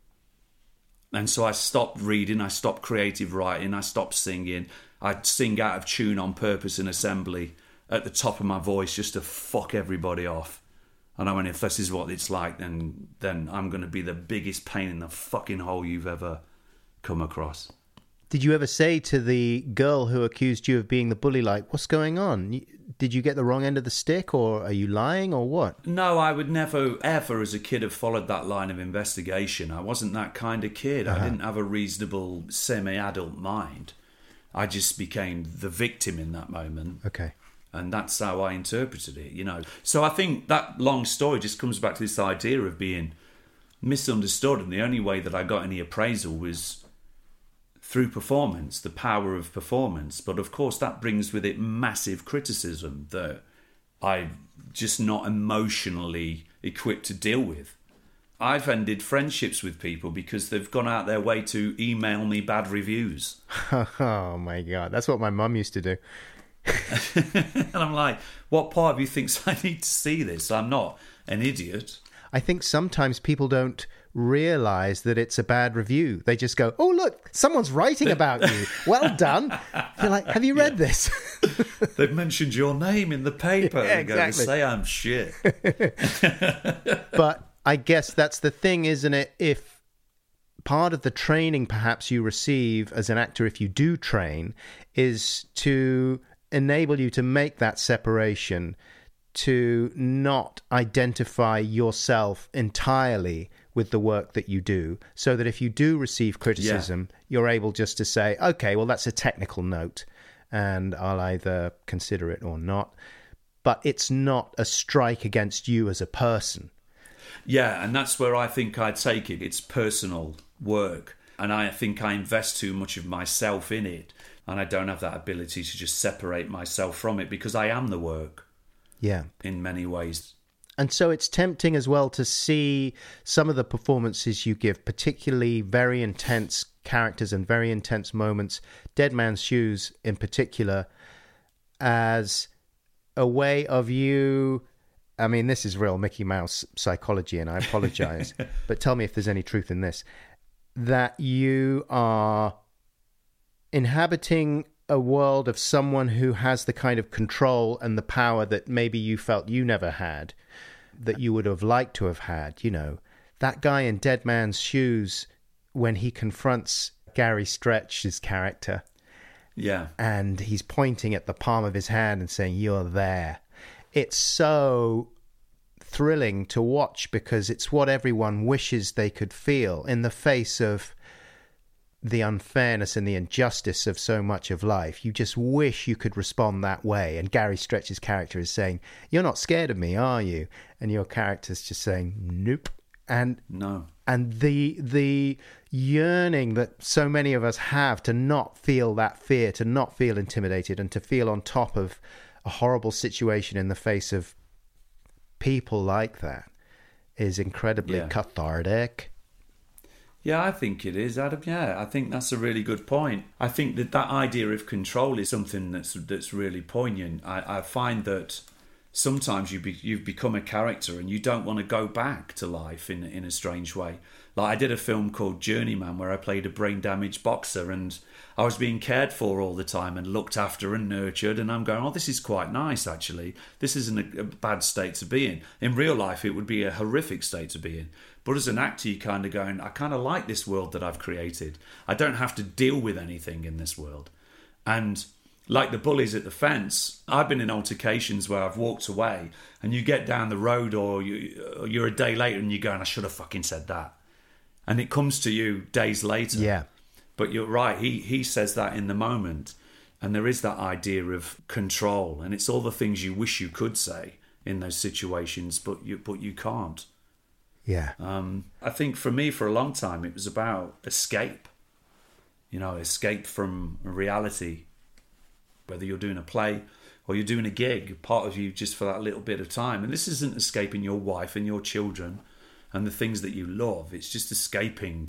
And so I stopped reading, I stopped creative writing, I stopped singing. I'd sing out of tune on purpose in assembly at the top of my voice just to fuck everybody off. And I went, if this is what it's like, then then I'm going to be the biggest pain in the fucking hole you've ever come across. Did you ever say to the girl who accused you of being the bully, like, what's going on? Did you get the wrong end of the stick, or are you lying, or what? No, I would never, ever as a kid have followed that line of investigation. I wasn't that kind of kid. Uh-huh. I didn't have a reasonable, semi-adult mind. I just became the victim in that moment. Okay. And that's how I interpreted it, you know. So I think that long story just comes back to this idea of being misunderstood. And the only way that I got any appraisal was through performance, the power of performance. But of course, that brings with it massive criticism that I'm just not emotionally equipped to deal with. I've ended friendships with people because they've gone out their way to email me bad reviews. Oh, my God. That's what my mum used to do. And I'm like, what part of you thinks I need to see this? I'm not an idiot. I think sometimes people don't realise that it's a bad review. They just go, oh, look, someone's writing about you. Well done. You're like, have you read yeah. this? They've mentioned your name in the paper. Yeah, and go to say I'm shit. But I guess that's the thing, isn't it? If part of the training perhaps you receive as an actor, if you do train, is to enable you to make that separation, to not identify yourself entirely with the work that you do, so that if you do receive criticism, yeah. you're able just to say, okay, well, that's a technical note, and I'll either consider it or not. But it's not a strike against you as a person. Yeah, and that's where I think I take it. It's personal work, and I think I invest too much of myself in it, and I don't have that ability to just separate myself from it because I am the work. Yeah. In many ways. And so it's tempting as well to see some of the performances you give, particularly very intense characters and very intense moments, Dead Man's Shoes in particular, as a way of you... I mean, this is real Mickey Mouse psychology, and I apologize, but tell me if there's any truth in this, that you are inhabiting a world of someone who has the kind of control and the power that maybe you felt you never had, that you would have liked to have had, you know, that guy in Dead Man's Shoes when he confronts Gary Stretch's character. Yeah. And he's pointing at the palm of his hand and saying, "You're there." It's so thrilling to watch because it's what everyone wishes they could feel in the face of the unfairness and the injustice of so much of life. You just wish you could respond that way. And Gary Stretch's character is saying, "You're not scared of me, are you?" And your character's just saying, "Nope." And no. And the the yearning that so many of us have to not feel that fear, to not feel intimidated, and to feel on top of a horrible situation in the face of people like that is incredibly yeah. cathartic. Yeah, I think it is, Adam. Yeah, I think that's a really good point. I think that that idea of control is something that's that's really poignant. I, I find that sometimes you be, you've become a character and you don't want to go back to life in in a strange way. Like I did a film called Journeyman where I played a brain-damaged boxer and I was being cared for all the time and looked after and nurtured, and I'm going, oh, this is quite nice, actually. This isn't a, a bad state to be in. In real life, it would be a horrific state to be in. But as an actor, you're kind of going, I kind of like this world that I've created. I don't have to deal with anything in this world. And like the bullies at the fence, I've been in altercations where I've walked away and you get down the road or, you, or you're a day later and you're going, I should have fucking said that. And it comes to you days later. Yeah. But you're right, he, he says that in the moment. And there is that idea of control. And it's all the things you wish you could say in those situations, but you but you can't. Yeah. Um, I think for me, for a long time, it was about escape. You know, escape from reality. Whether you're doing a play or you're doing a gig, part of you just for that little bit of time. And this isn't escaping your wife and your children and the things that you love. It's just escaping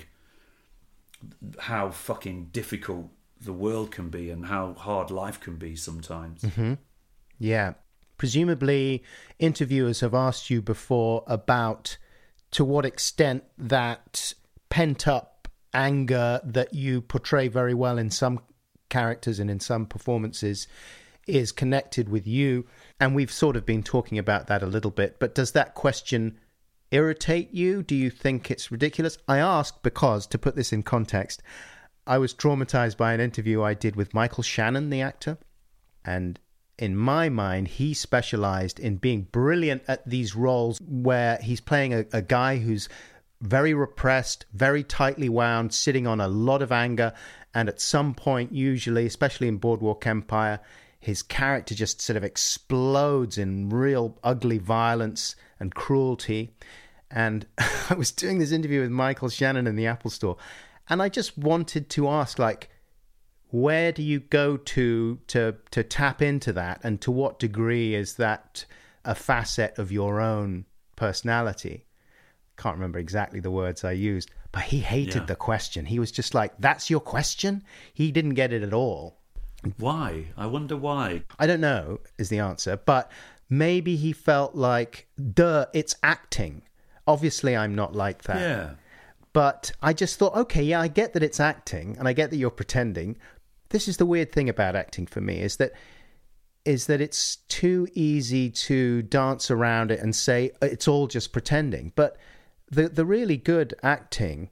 how fucking difficult the world can be and how hard life can be sometimes. Mm-hmm. Yeah. Presumably, interviewers have asked you before about to what extent that pent-up anger that you portray very well in some characters and in some performances is connected with you. And we've sort of been talking about that a little bit. But does that question irritate you? Do you think it's ridiculous? I ask because, to put this in context, I was traumatized by an interview I did with Michael Shannon, the actor. And in my mind, he specialized in being brilliant at these roles where he's playing a, a guy who's very repressed, very tightly wound, sitting on a lot of anger. And at some point, usually, especially in Boardwalk Empire, his character just sort of explodes in real ugly violence and cruelty. And I was doing this interview with Michael Shannon in the Apple Store, and I just wanted to ask, like, where do you go to to to tap into that, and to what degree is that a facet of your own personality? Can't remember exactly the words I used, but he hated yeah. the question. He was just like, that's your question? He didn't get it at all. Why? I wonder why. I don't know is the answer, but maybe he felt like, duh, it's acting. Obviously, I'm not like that. Yeah. But I just thought, okay, yeah, I get that it's acting, and I get that you're pretending. This is the weird thing about acting for me, is that is that it's too easy to dance around it and say it's all just pretending. But the the really good acting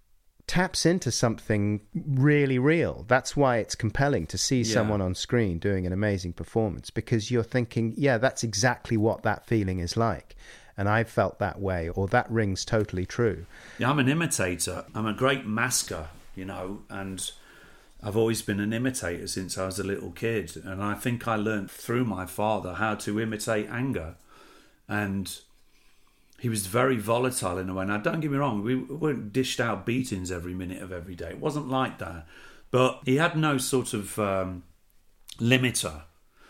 taps into something really real. That's why it's compelling to see yeah. someone on screen doing an amazing performance, because you're thinking, yeah, that's exactly what that feeling is like. And I felt that way, or that rings totally true. Yeah, I'm an imitator. I'm a great masker, you know, and I've always been an imitator since I was a little kid. And I think I learned through my father how to imitate anger. And he was very volatile in a way. Now, don't get me wrong, we weren't dished out beatings every minute of every day. It wasn't like that. But he had no sort of um, limiter.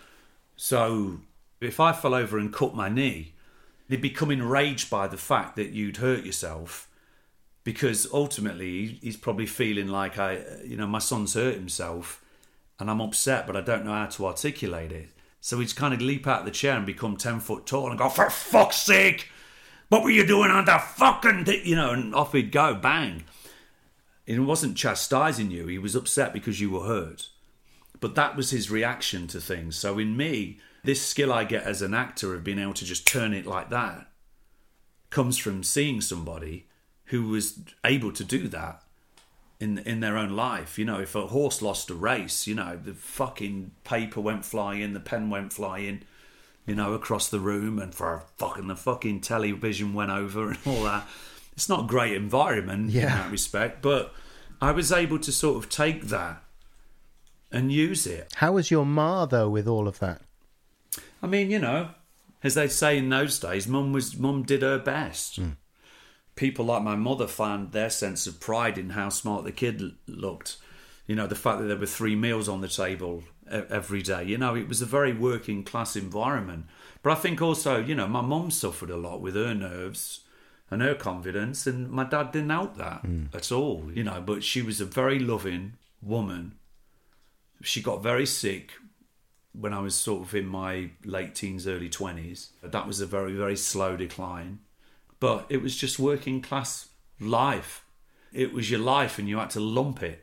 So if I fell over and cut my knee, he'd become enraged by the fact that you'd hurt yourself, because ultimately he's probably feeling like, I, you know, my son's hurt himself and I'm upset, but I don't know how to articulate it. So he'd kind of leap out of the chair and become ten foot tall and go, for fuck's sake, what were you doing on that fucking thing? You know, and off he'd go, bang. He wasn't chastising you. He was upset because you were hurt. But that was his reaction to things. So in me, this skill I get as an actor of being able to just turn it like that comes from seeing somebody who was able to do that in in their own life. You know, if a horse lost a race, you know, the fucking paper went flying, the pen went flying, you know, across the room, and for fucking the fucking television went over and all that. It's not a great environment yeah. in that respect, but I was able to sort of take that and use it. How was your ma, though, with all of that? I mean, you know, as they say in those days, mum was mum did her best. Mm. People like my mother found their sense of pride in how smart the kid l- looked. You know, the fact that there were three meals on the table e- every day. You know, it was a very working class environment. But I think also, you know, my mum suffered a lot with her nerves and her confidence, and my dad didn't help that mm. at all. You know, but she was a very loving woman. She got very sick when I was sort of in my late teens, early twenties. That was a very, very slow decline. But it was just working class life. It was your life and you had to lump it.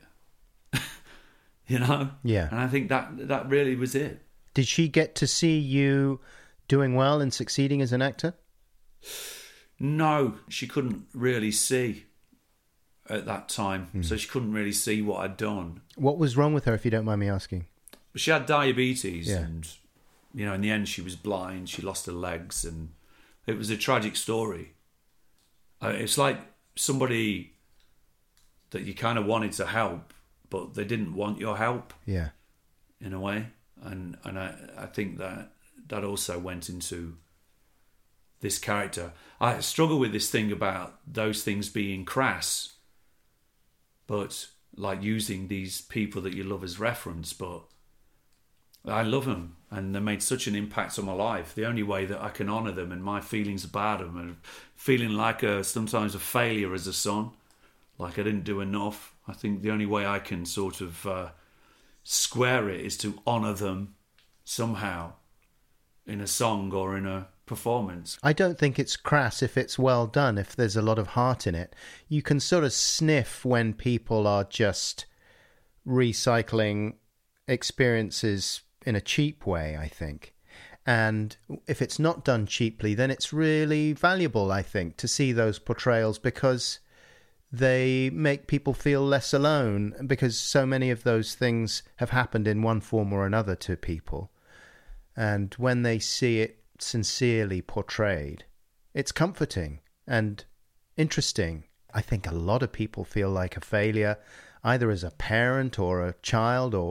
You know? Yeah. And I think that that really was it. Did she get to see you doing well and succeeding as an actor? No, she couldn't really see at that time. Mm. So she couldn't really see what I'd done. What was wrong with her, if you don't mind me asking? She had diabetes, yeah. and, you know, in the end she was blind. She lost her legs, and it was a tragic story. Uh, it's like somebody that you kind of wanted to help, but they didn't want your help. Yeah, in a way, and and I I think that that also went into this character. I struggle with this thing about those things being crass, but like using these people that you love as reference, but I love them, and they made such an impact on my life. The only way that I can honour them and my feelings about them, and feeling like a sometimes a failure as a son, like I didn't do enough. I think the only way I can sort of uh, square it is to honour them somehow in a song or in a performance. I don't think it's crass if it's well done, if there's a lot of heart in it. You can sort of sniff when people are just recycling experiences in a cheap way, I think. And if it's not done cheaply, then it's really valuable, I think, to see those portrayals, because they make people feel less alone, because so many of those things have happened in one form or another to people. And when they see it sincerely portrayed, it's comforting and interesting. I think a lot of people feel like a failure, either as a parent or a child, or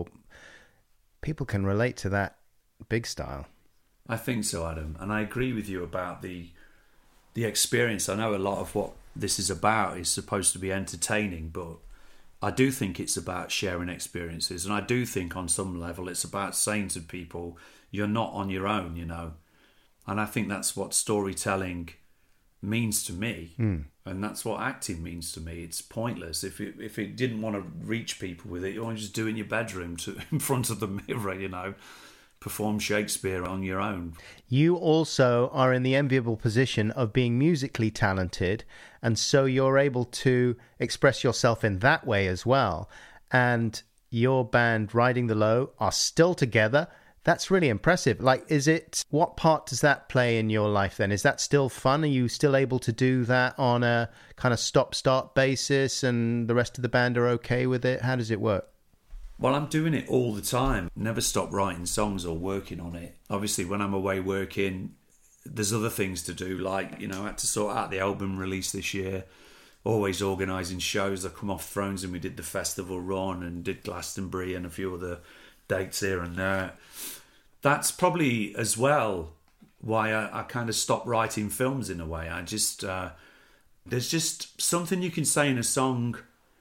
people can relate to that big style. I think so, Adam, and I agree with you about the the experience. I know a lot of what this is about is supposed to be entertaining, but I do think it's about sharing experiences, and I do think on some level it's about saying to people, you're not on your own, you know. And I think that's what storytelling means to me, mm. and that's what acting means to me. It's pointless if it, if it didn't want to reach people with it. You want to just do it in your bedroom to in front of the mirror, you know. Perform Shakespeare on your own. You also are in the enviable position of being musically talented, and so you're able to express yourself in that way as well. And your band, Riding the Low, are still together. That's really impressive. Like, is it, what part does that play in your life then? Is that still fun? Are you still able to do that on a kind of stop-start basis, and the rest of the band are okay with it? How does it work? Well, I'm doing it all the time. Never stop writing songs or working on it. Obviously, when I'm away working, there's other things to do. Like, you know, I had to sort out the album release this year. Always organising shows. I come off Thrones and we did the festival run and did Glastonbury and a few other dates here and there. That's probably as well why I, I kind of stopped writing films in a way. I just, uh, there's just something you can say in a song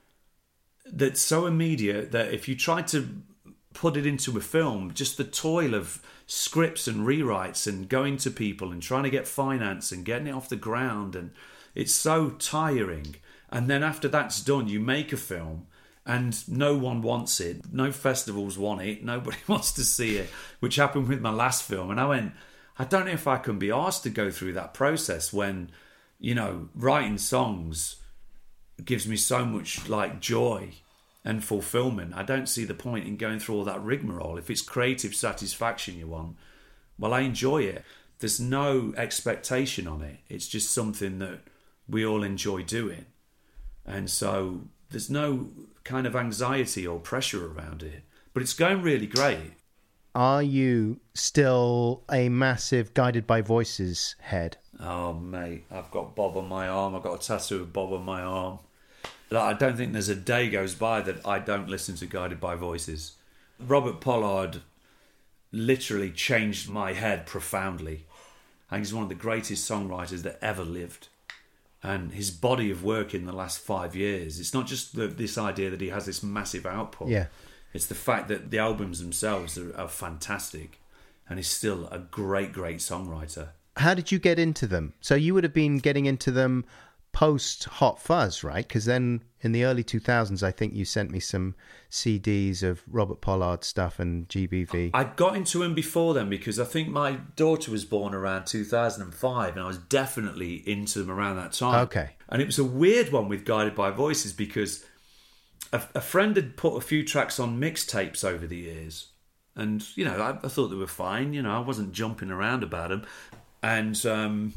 that's so immediate that if you try to put it into a film, just the toil of scripts and rewrites and going to people and trying to get finance and getting it off the ground, and it's so tiring. And then after that's done, you make a film and no one wants it. No festivals want it. Nobody wants to see it, which happened with my last film. And I went, I don't know if I can be asked to go through that process when, you know, writing songs gives me so much like joy and fulfillment. I don't see the point in going through all that rigmarole. If it's creative satisfaction you want, well, I enjoy it. There's no expectation on it. It's just something that we all enjoy doing. And so there's no kind of anxiety or pressure around it. But it's going really great. Are you still a massive Guided by Voices head? Oh, mate, I've got Bob on my arm. I've got a tattoo of Bob on my arm. Like, I don't think there's a day goes by that I don't listen to Guided by Voices. Robert Pollard literally changed my head profoundly. I think he's one of the greatest songwriters that ever lived. And his body of work in the last five years, it's not just the, this idea that he has this massive output. Yeah. It's the fact that the albums themselves are, are fantastic. And he's still a great, great songwriter. How did you get into them? So you would have been getting into them post Hot Fuzz, right? Because then in the early two thousands, I think you sent me some C Ds of Robert Pollard stuff and G B V. I got into him before then because I think my daughter was born around two thousand five and I was definitely into them around that time. Okay. And it was a weird one with Guided by Voices because a, a friend had put a few tracks on mixtapes over the years. And, you know, I, I thought they were fine. You know, I wasn't jumping around about them. And um,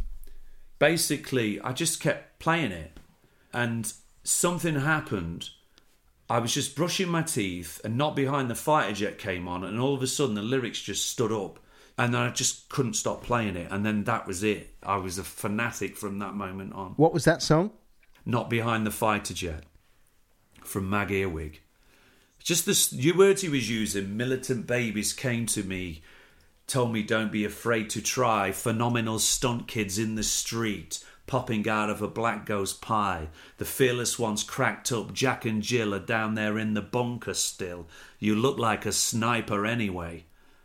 basically, I just kept playing it. And something happened. I was just brushing my teeth and Not Behind the Fighter Jet came on. And all of a sudden, the lyrics just stood up. And then I just couldn't stop playing it. And then that was it. I was a fanatic from that moment on. What was that song? Not Behind the Fighter Jet from Mag Earwig. Just the words he was using. Militant babies came to me, told me don't be afraid to try. Phenomenal stunt kids in the street, popping out of a black ghost pie. The fearless ones cracked up. Jack and Jill are down there in the bunker still. You look like a sniper anyway.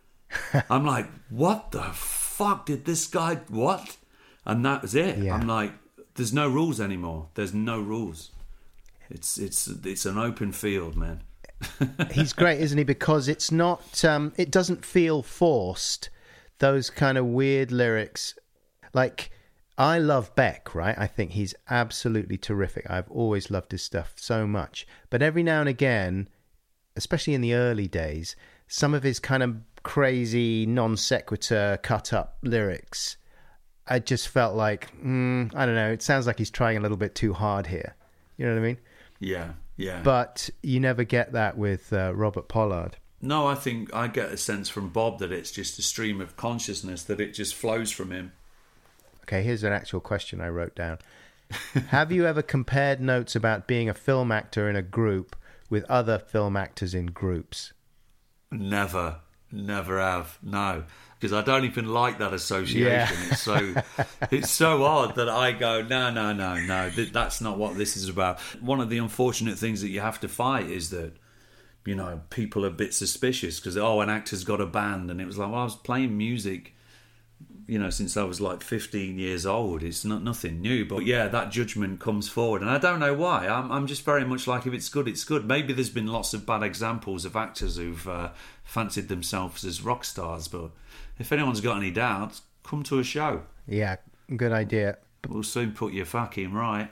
I'm like, what the fuck did this guy... What? And that was it. Yeah. I'm like, there's no rules anymore. There's no rules. It's it's it's an open field, man. He's great, isn't he? Because it's not, um, it doesn't feel forced. Those kind of weird lyrics. Like, I love Beck, right? I think he's absolutely terrific. I've always loved his stuff so much. But every now and again, especially in the early days, some of his kind of crazy non sequitur cut up lyrics, I just felt like, mm, I don't know, it sounds like he's trying a little bit too hard here. You know what I mean? Yeah, yeah. But you never get that with uh, Robert Pollard. No, I think I get a sense from Bob that it's just a stream of consciousness, that it just flows from him. Okay, here's an actual question I wrote down. Have you ever compared notes about being a film actor in a group with other film actors in groups? Never, never have, no. Because I don't even like that association. Yeah. It's so it's so odd that I go, no, no, no, no, that's not what this is about. One of the unfortunate things that you have to fight is that, you know, people are a bit suspicious because, oh, an actor's got a band. And it was like, well, I was playing music, you know, since I was like fifteen years old. It's not nothing new. But yeah, that judgment comes forward. And I don't know why. I'm, I'm just very much like, if it's good, it's good. Maybe there's been lots of bad examples of actors who've uh, fancied themselves as rock stars. But if anyone's got any doubts, come to a show. Yeah, good idea. We'll soon put you fucking right.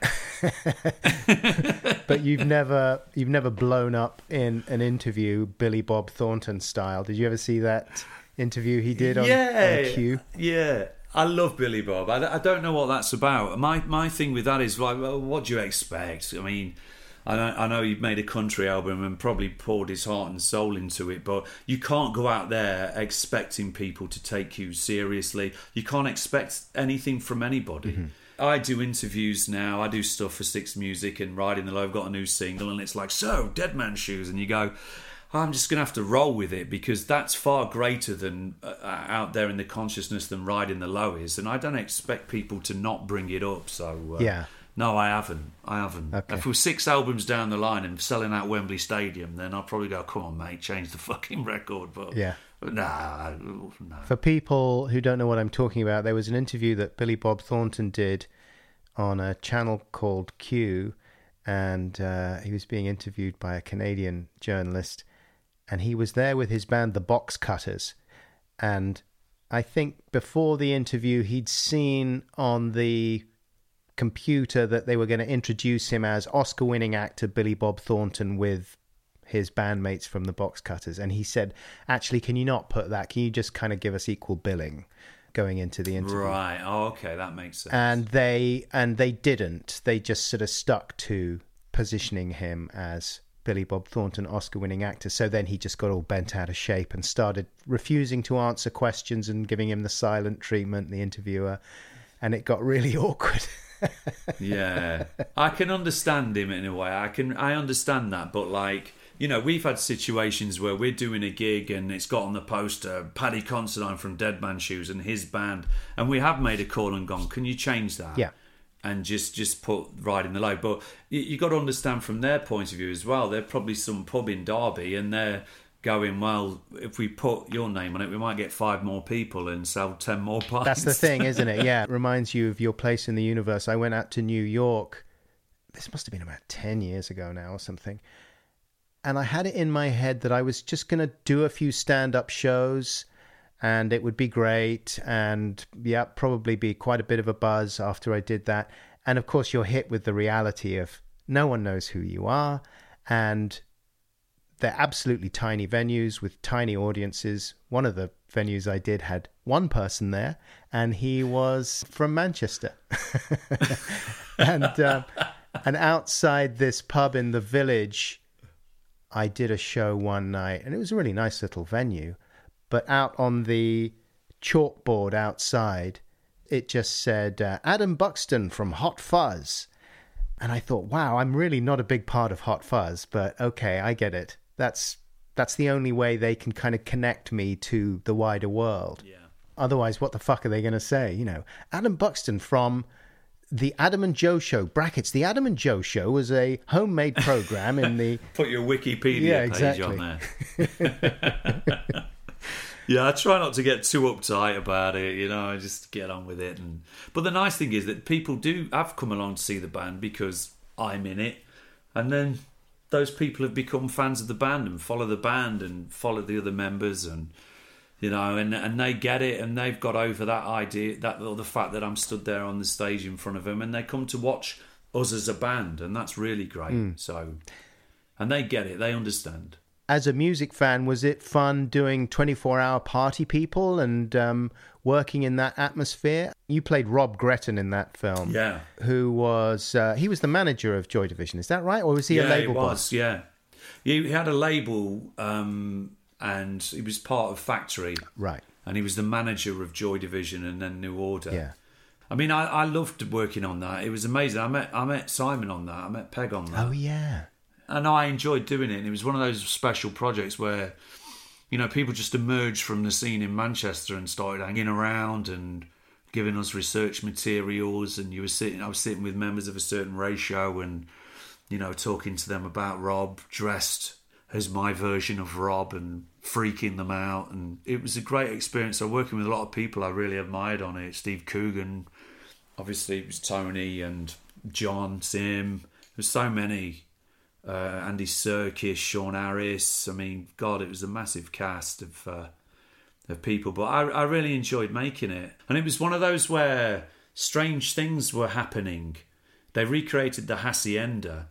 But you've never you've never blown up in an interview Billy Bob Thornton style. Did you ever see that interview he did on, yeah, on Q? Yeah, I love Billy Bob. I, I don't know what that's about. My my thing with that is like, well, what do you expect? I mean, I know, I know you've made a country album and probably poured his heart and soul into it, but you can't go out there expecting people to take you seriously. You can't expect anything from anybody. Mm-hmm. I do interviews now. I do stuff for Six Music and Riding the Low. I've got a new single, and it's like, so, Dead Man Shoes. And you go, I'm just going to have to roll with it, because that's far greater than uh, out there in the consciousness than Riding the Low is. And I don't expect people to not bring it up. So, uh, yeah. No, I haven't. I haven't. Okay. If we're six albums down the line and selling out Wembley Stadium, then I'll probably go, come on, mate, change the fucking record. But yeah. Nah, no. For people who don't know what I'm talking about, there was an interview that Billy Bob Thornton did on a channel called Q, and uh, he was being interviewed by a Canadian journalist, and he was there with his band, the Box Cutters. And I think before the interview, he'd seen on the computer that they were going to introduce him as Oscar-winning actor Billy Bob Thornton with his bandmates from the Box Cutters. And he said, actually, can you not put that? Can you just kind of give us equal billing going into the interview? Right. Oh, okay. That makes sense. And they and they didn't. They just sort of stuck to positioning him as Billy Bob Thornton, Oscar-winning actor. So then he just got all bent out of shape and started refusing to answer questions and giving him the silent treatment, the interviewer. And it got really awkward. Yeah. I can understand him in a way. I can. I understand that. But like, you know, we've had situations where we're doing a gig and it's got on the poster Paddy Considine from Dead Man Shoes and his band, and we have made a call and gone, can you change that? Yeah. And just, just put Riding the Low. But you, you got to understand from their point of view as well, they're probably some pub in Derby and they're going, well, if we put your name on it, we might get five more people and sell ten more pints. That's the thing, isn't it? Yeah, it reminds you of your place in the universe. I went out to New York, this must have been about ten years ago now or something, and I had it in my head that I was just going to do a few stand-up shows and it would be great, and yeah, probably be quite a bit of a buzz after I did that. And of course, you're hit with the reality of no one knows who you are, and they're absolutely tiny venues with tiny audiences. One of the venues I did had one person there, and he was from Manchester. and uh, and outside this pub in the village, I did a show one night, and it was a really nice little venue. But out on the chalkboard outside, it just said, uh, Adam Buxton from Hot Fuzz. And I thought, wow, I'm really not a big part of Hot Fuzz, but okay, I get it. That's that's the only way they can kind of connect me to the wider world. Yeah. Otherwise, what the fuck are they going to say? You know, Adam Buxton from the Adam and Joe Show, brackets. The Adam and Joe Show was a homemade program in the... Put your Wikipedia yeah, page exactly. on there. Yeah, I try not to get too uptight about it, you know, I just get on with it. And but the nice thing is that people do have come along to see the band because I'm in it. And then those people have become fans of the band and follow the band and follow the other members, and you know, and and they get it, and they've got over that idea, that or the fact that I'm stood there on the stage in front of them, and they come to watch us as a band, and that's really great. Mm. So, and they get it, they understand. As a music fan, was it fun doing twenty-four hour party people and um, working in that atmosphere? You played Rob Gretton in that film. Yeah. Who was, uh, he was the manager of Joy Division, is that right? Or was he yeah, a label he was, boss? Yeah, he had a label um, and he was part of Factory. Right. And he was the manager of Joy Division and then New Order. Yeah. I mean, I, I loved working on that. It was amazing. I met I met Simon on that. I met Peg on that. Oh, yeah. And I enjoyed doing it. And it was one of those special projects where, you know, people just emerged from the scene in Manchester and started hanging around and giving us research materials. And you were sitting, I was sitting with members of a certain ratio and, you know, talking to them about Rob, dressed as my version of Rob and freaking them out. And it was a great experience. So working with a lot of people I really admired on it. Steve Coogan, obviously it was Tony and John, Sim. There's so many. Uh, Andy Serkis, Sean Harris. I mean, God, it was a massive cast of uh, of people. But I, I really enjoyed making it. And it was one of those where strange things were happening. They recreated the Hacienda.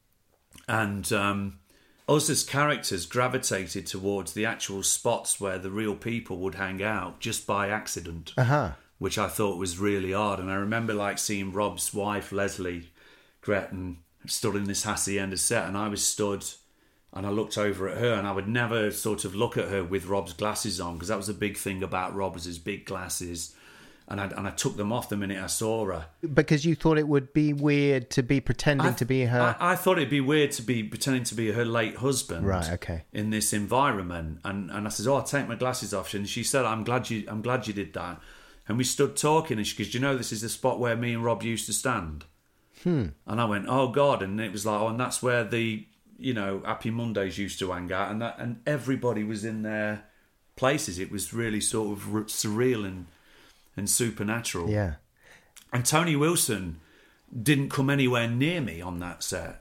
And um, us as characters gravitated towards the actual spots where the real people would hang out just by accident. Uh-huh. Which I thought was really odd. And I remember like seeing Rob's wife, Leslie Gretton, stood in this Hacienda set, and I was stood and I looked over at her, and I would never sort of look at her with Rob's glasses on, because that was a big thing about Rob, was his big glasses, and I, and I took them off the minute I saw her. Because you thought it would be weird to be pretending I, to be her... I, I thought it'd be weird to be pretending to be her late husband. Right, okay. In this environment. And and I said, oh, I'll take my glasses off. And she said, I'm glad you I'm glad you did that. And we stood talking, and she goes, do you know this is the spot where me and Rob used to stand? Hmm. And I went, oh God, and it was like, oh, and that's where the, you know, Happy Mondays used to hang out, and that, and everybody was in their places. It was really sort of surreal and and supernatural. Yeah. And Tony Wilson didn't come anywhere near me on that set,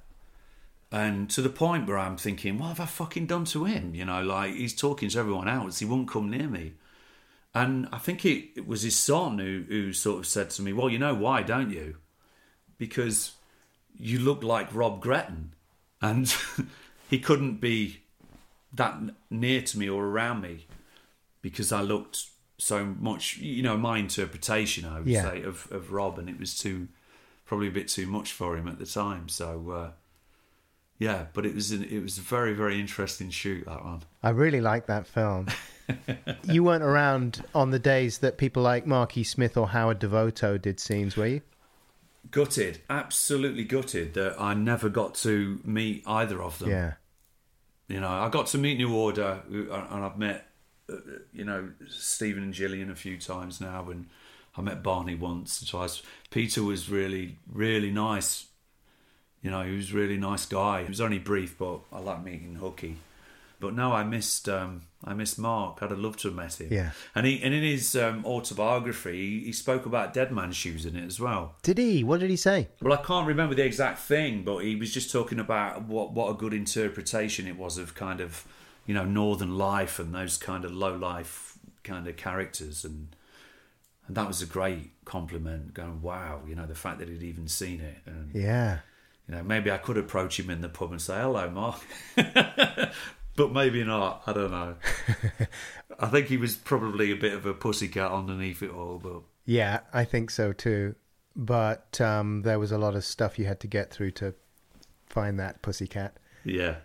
and to the point where I'm thinking, what have I fucking done to him? You know, like he's talking to everyone else, he won't come near me. And I think it, it was his son who who sort of said to me, well, you know why, don't you? because you look like Rob Gretton, and he couldn't be that near to me or around me because I looked so much, you know, my interpretation, I would Yeah. say, of, of Rob, and it was too, probably a bit too much for him at the time. So, uh, yeah, but it was an, it was a very, very interesting shoot, that one. I really like that film. You weren't around on the days that people like Marky Smith or Howard Devoto did scenes, were you? Gutted, absolutely gutted that I never got to meet either of them. Yeah. You know, I got to meet New Order, and I've met, uh, you know, Stephen and Gillian a few times now, and I met Barney once or twice. Peter was really, really nice. You know, he was a really nice guy. It was only brief, but I like meeting Hooky. But no, I missed um, I missed Mark. I'd have loved to have met him. Yeah. And he and in his um, autobiography, he, he spoke about Dead Man's Shoes in it as well. Did he? What did he say? Well, I can't remember the exact thing, but he was just talking about what, what a good interpretation it was of kind of, you know, northern life and those kind of low life kind of characters, and and that was a great compliment. Going, wow, you know, the fact that he'd even seen it, and Yeah. you know, maybe I could approach him in the pub and say, "Hello, Mark," but maybe not. I don't know. I think he was probably a bit of a pussycat underneath it all, but Yeah, I think so too. But um, there was a lot of stuff you had to get through to find that pussycat. yeah.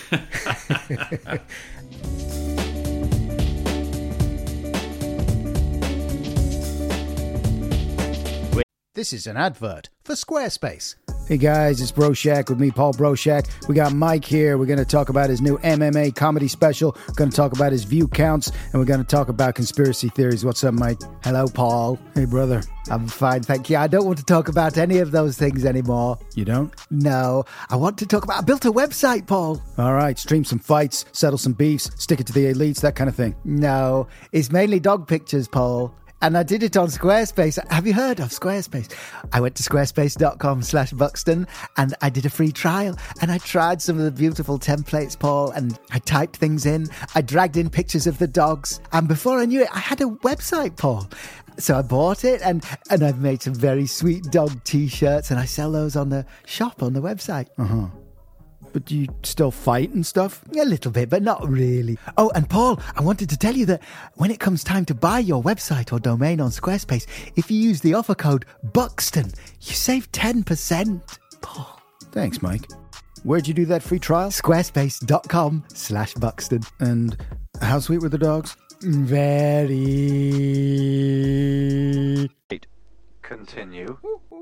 This is an advert for Squarespace. Hey guys, it's Broshak with me, Paul Broshak. We got Mike here. We're going to talk about his new M M A comedy special. We're going to talk about his view counts, and we're going to talk about conspiracy theories. What's up, Mike? Hello, Paul. Hey, brother. I'm fine, thank you. I don't want to talk about any of those things anymore. You don't? No. I want to talk about... I built a website, Paul. All right, stream some fights, settle some beefs, stick it to the elites, that kind of thing. No. It's mainly dog pictures, Paul. And I did it on Squarespace. Have you heard of Squarespace? I went to squarespace.com slash Buxton and I did a free trial. And I tried some of the beautiful templates, Paul, and I typed things in. I dragged in pictures of the dogs. And before I knew it, I had a website, Paul. So I bought it and, and I've made some very sweet dog t-shirts and I sell those on the shop on the website. Uh-huh. But do you still fight and stuff? A little bit, but not really. Oh, and Paul, I wanted to tell you that when it comes time to buy your website or domain on Squarespace, if you use the offer code Buxton, you save ten percent. Paul. Thanks, Mike. Where'd you do that free trial? Squarespace.com slash Buxton. And how sweet were the dogs? Very... Continue.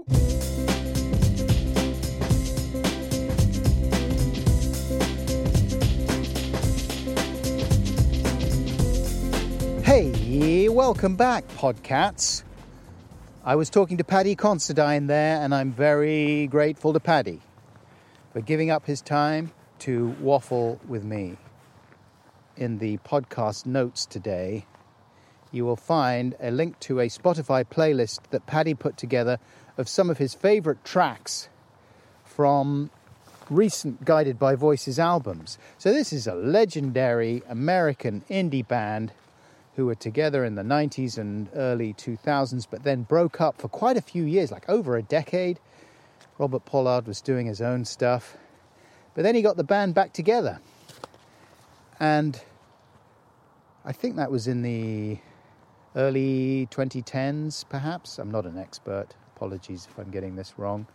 Hey, welcome back, Podcats. I was talking to Paddy Considine there, and I'm very grateful to Paddy for giving up his time to waffle with me. In the podcast notes today, you will find a link to a Spotify playlist that Paddy put together of some of his favourite tracks from recent Guided by Voices albums. So this is a legendary American indie band who were together in the nineties and early two thousands, but then broke up for quite a few years, like over a decade. Robert Pollard was doing his own stuff, but then he got the band back together. And I think that was in the early twenty tens, perhaps. I'm not an expert. Apologies if I'm getting this wrong.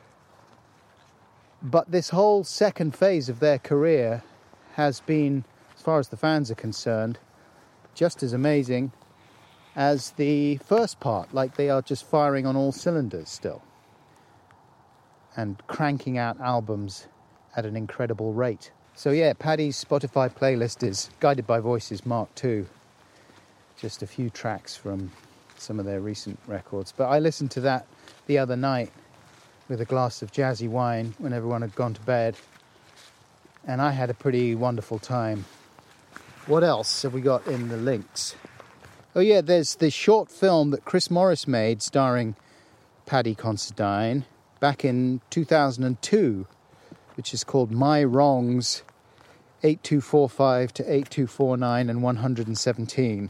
But this whole second phase of their career has been, as far as the fans are concerned, just as amazing as the first part. Like they are just firing on all cylinders still and cranking out albums at an incredible rate. So yeah, Paddy's Spotify playlist is Guided by Voices Mark two. Just a few tracks from some of their recent records. But I listened to that the other night with a glass of jazzy wine when everyone had gone to bed, and I had a pretty wonderful time. What else have we got in the links? Oh yeah, there's this short film that Chris Morris made starring Paddy Considine back in two thousand two, which is called My Wrongs, eight two four five to eight two four nine and one hundred seventeen,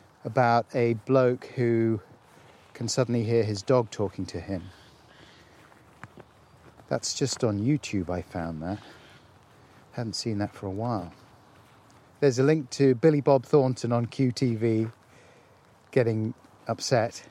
about a bloke who can suddenly hear his dog talking to him. That's just on YouTube, I found that. Hadn't seen that for a while. There's a link to Billy Bob Thornton on Q T V getting upset.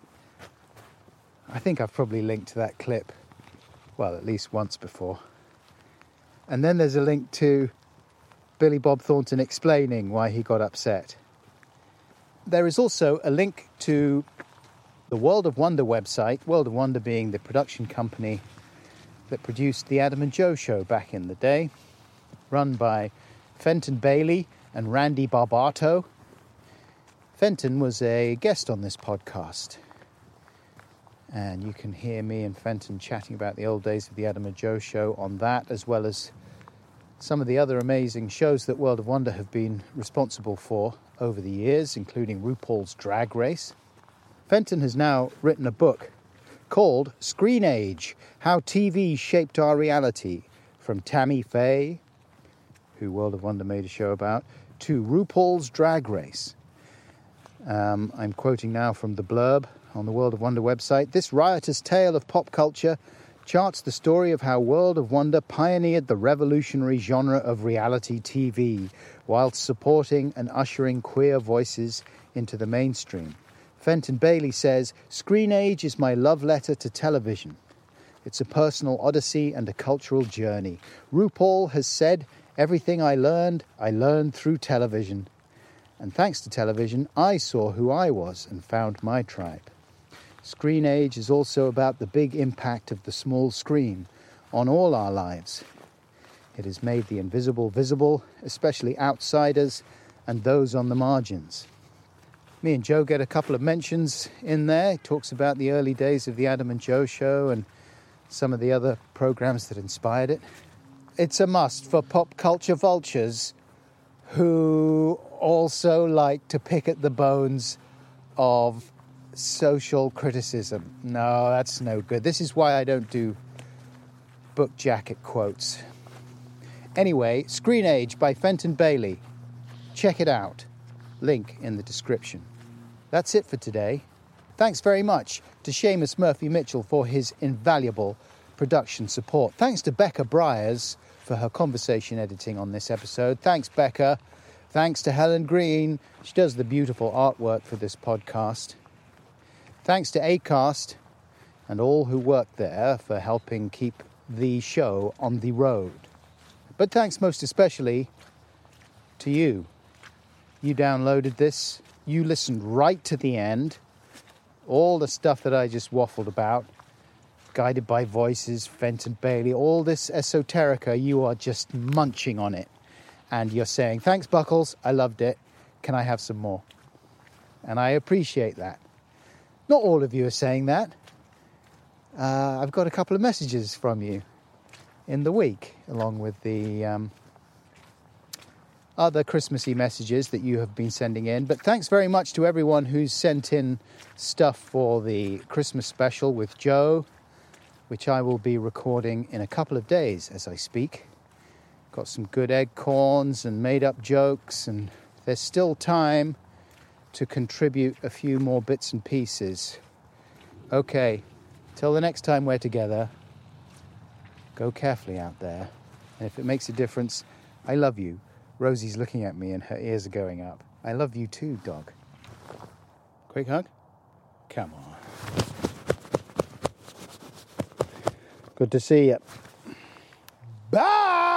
I think I've probably linked to that clip, well, at least once before. And then there's a link to Billy Bob Thornton explaining why he got upset. There is also a link to the World of Wonder website, World of Wonder being the production company that produced the Adam and Joe show back in the day, run by Fenton Bailey and Randy Barbato. Fenton was a guest on this podcast, and you can hear me and Fenton chatting about the old days of the Adam and Joe show on that, as well as some of the other amazing shows that World of Wonder have been responsible for over the years, including RuPaul's Drag Race. Fenton has now written a book called Screen Age, How T V Shaped Our Reality, from Tammy Faye, who World of Wonder made a show about, to RuPaul's Drag Race. Um, I'm quoting now from the blurb on the World of Wonder website. This riotous tale of pop culture charts the story of how World of Wonder pioneered the revolutionary genre of reality T V, whilst supporting and ushering queer voices into the mainstream. Fenton Bailey says, Screen Age is my love letter to television. It's a personal odyssey and a cultural journey. RuPaul has said, everything I learned, I learned through television. And thanks to television, I saw who I was and found my tribe. Screen Age is also about the big impact of the small screen on all our lives. It has made the invisible visible, especially outsiders and those on the margins. Me and Joe get a couple of mentions in there. He talks about the early days of the Adam and Joe show and some of the other programs that inspired it. It's a must for pop culture vultures who also like to pick at the bones of social criticism. No, that's no good. This is why I don't do book jacket quotes. Anyway, Screen Age by Fenton Bailey. Check it out. Link in the description. That's it for today. Thanks very much to Seamus Murphy-Mitchell for his invaluable production support. Thanks to Becca Briers for her conversation editing on this episode. Thanks, Becca. Thanks to Helen Green. She does the beautiful artwork for this podcast. Thanks to Acast and all who work there for helping keep the show on the road. But thanks most especially to you. You downloaded this. You listened right to the end. All the stuff that I just waffled about. Guided by Voices, Fenton Bailey, all this esoterica, you are just munching on it. And you're saying, thanks, Buckles, I loved it. Can I have some more? And I appreciate that. Not all of you are saying that. Uh, I've got a couple of messages from you in the week, along with the um, other Christmassy messages that you have been sending in. But thanks very much to everyone who's sent in stuff for the Christmas special with Joe, which I will be recording in a couple of days as I speak. Got some good egg corns and made-up jokes, and there's still time to contribute a few more bits and pieces. Okay, till the next time we're together, go carefully out there. And if it makes a difference, I love you. Rosie's looking at me and her ears are going up. I love you too, dog. Quick hug? Come on. Good to see you. Bye!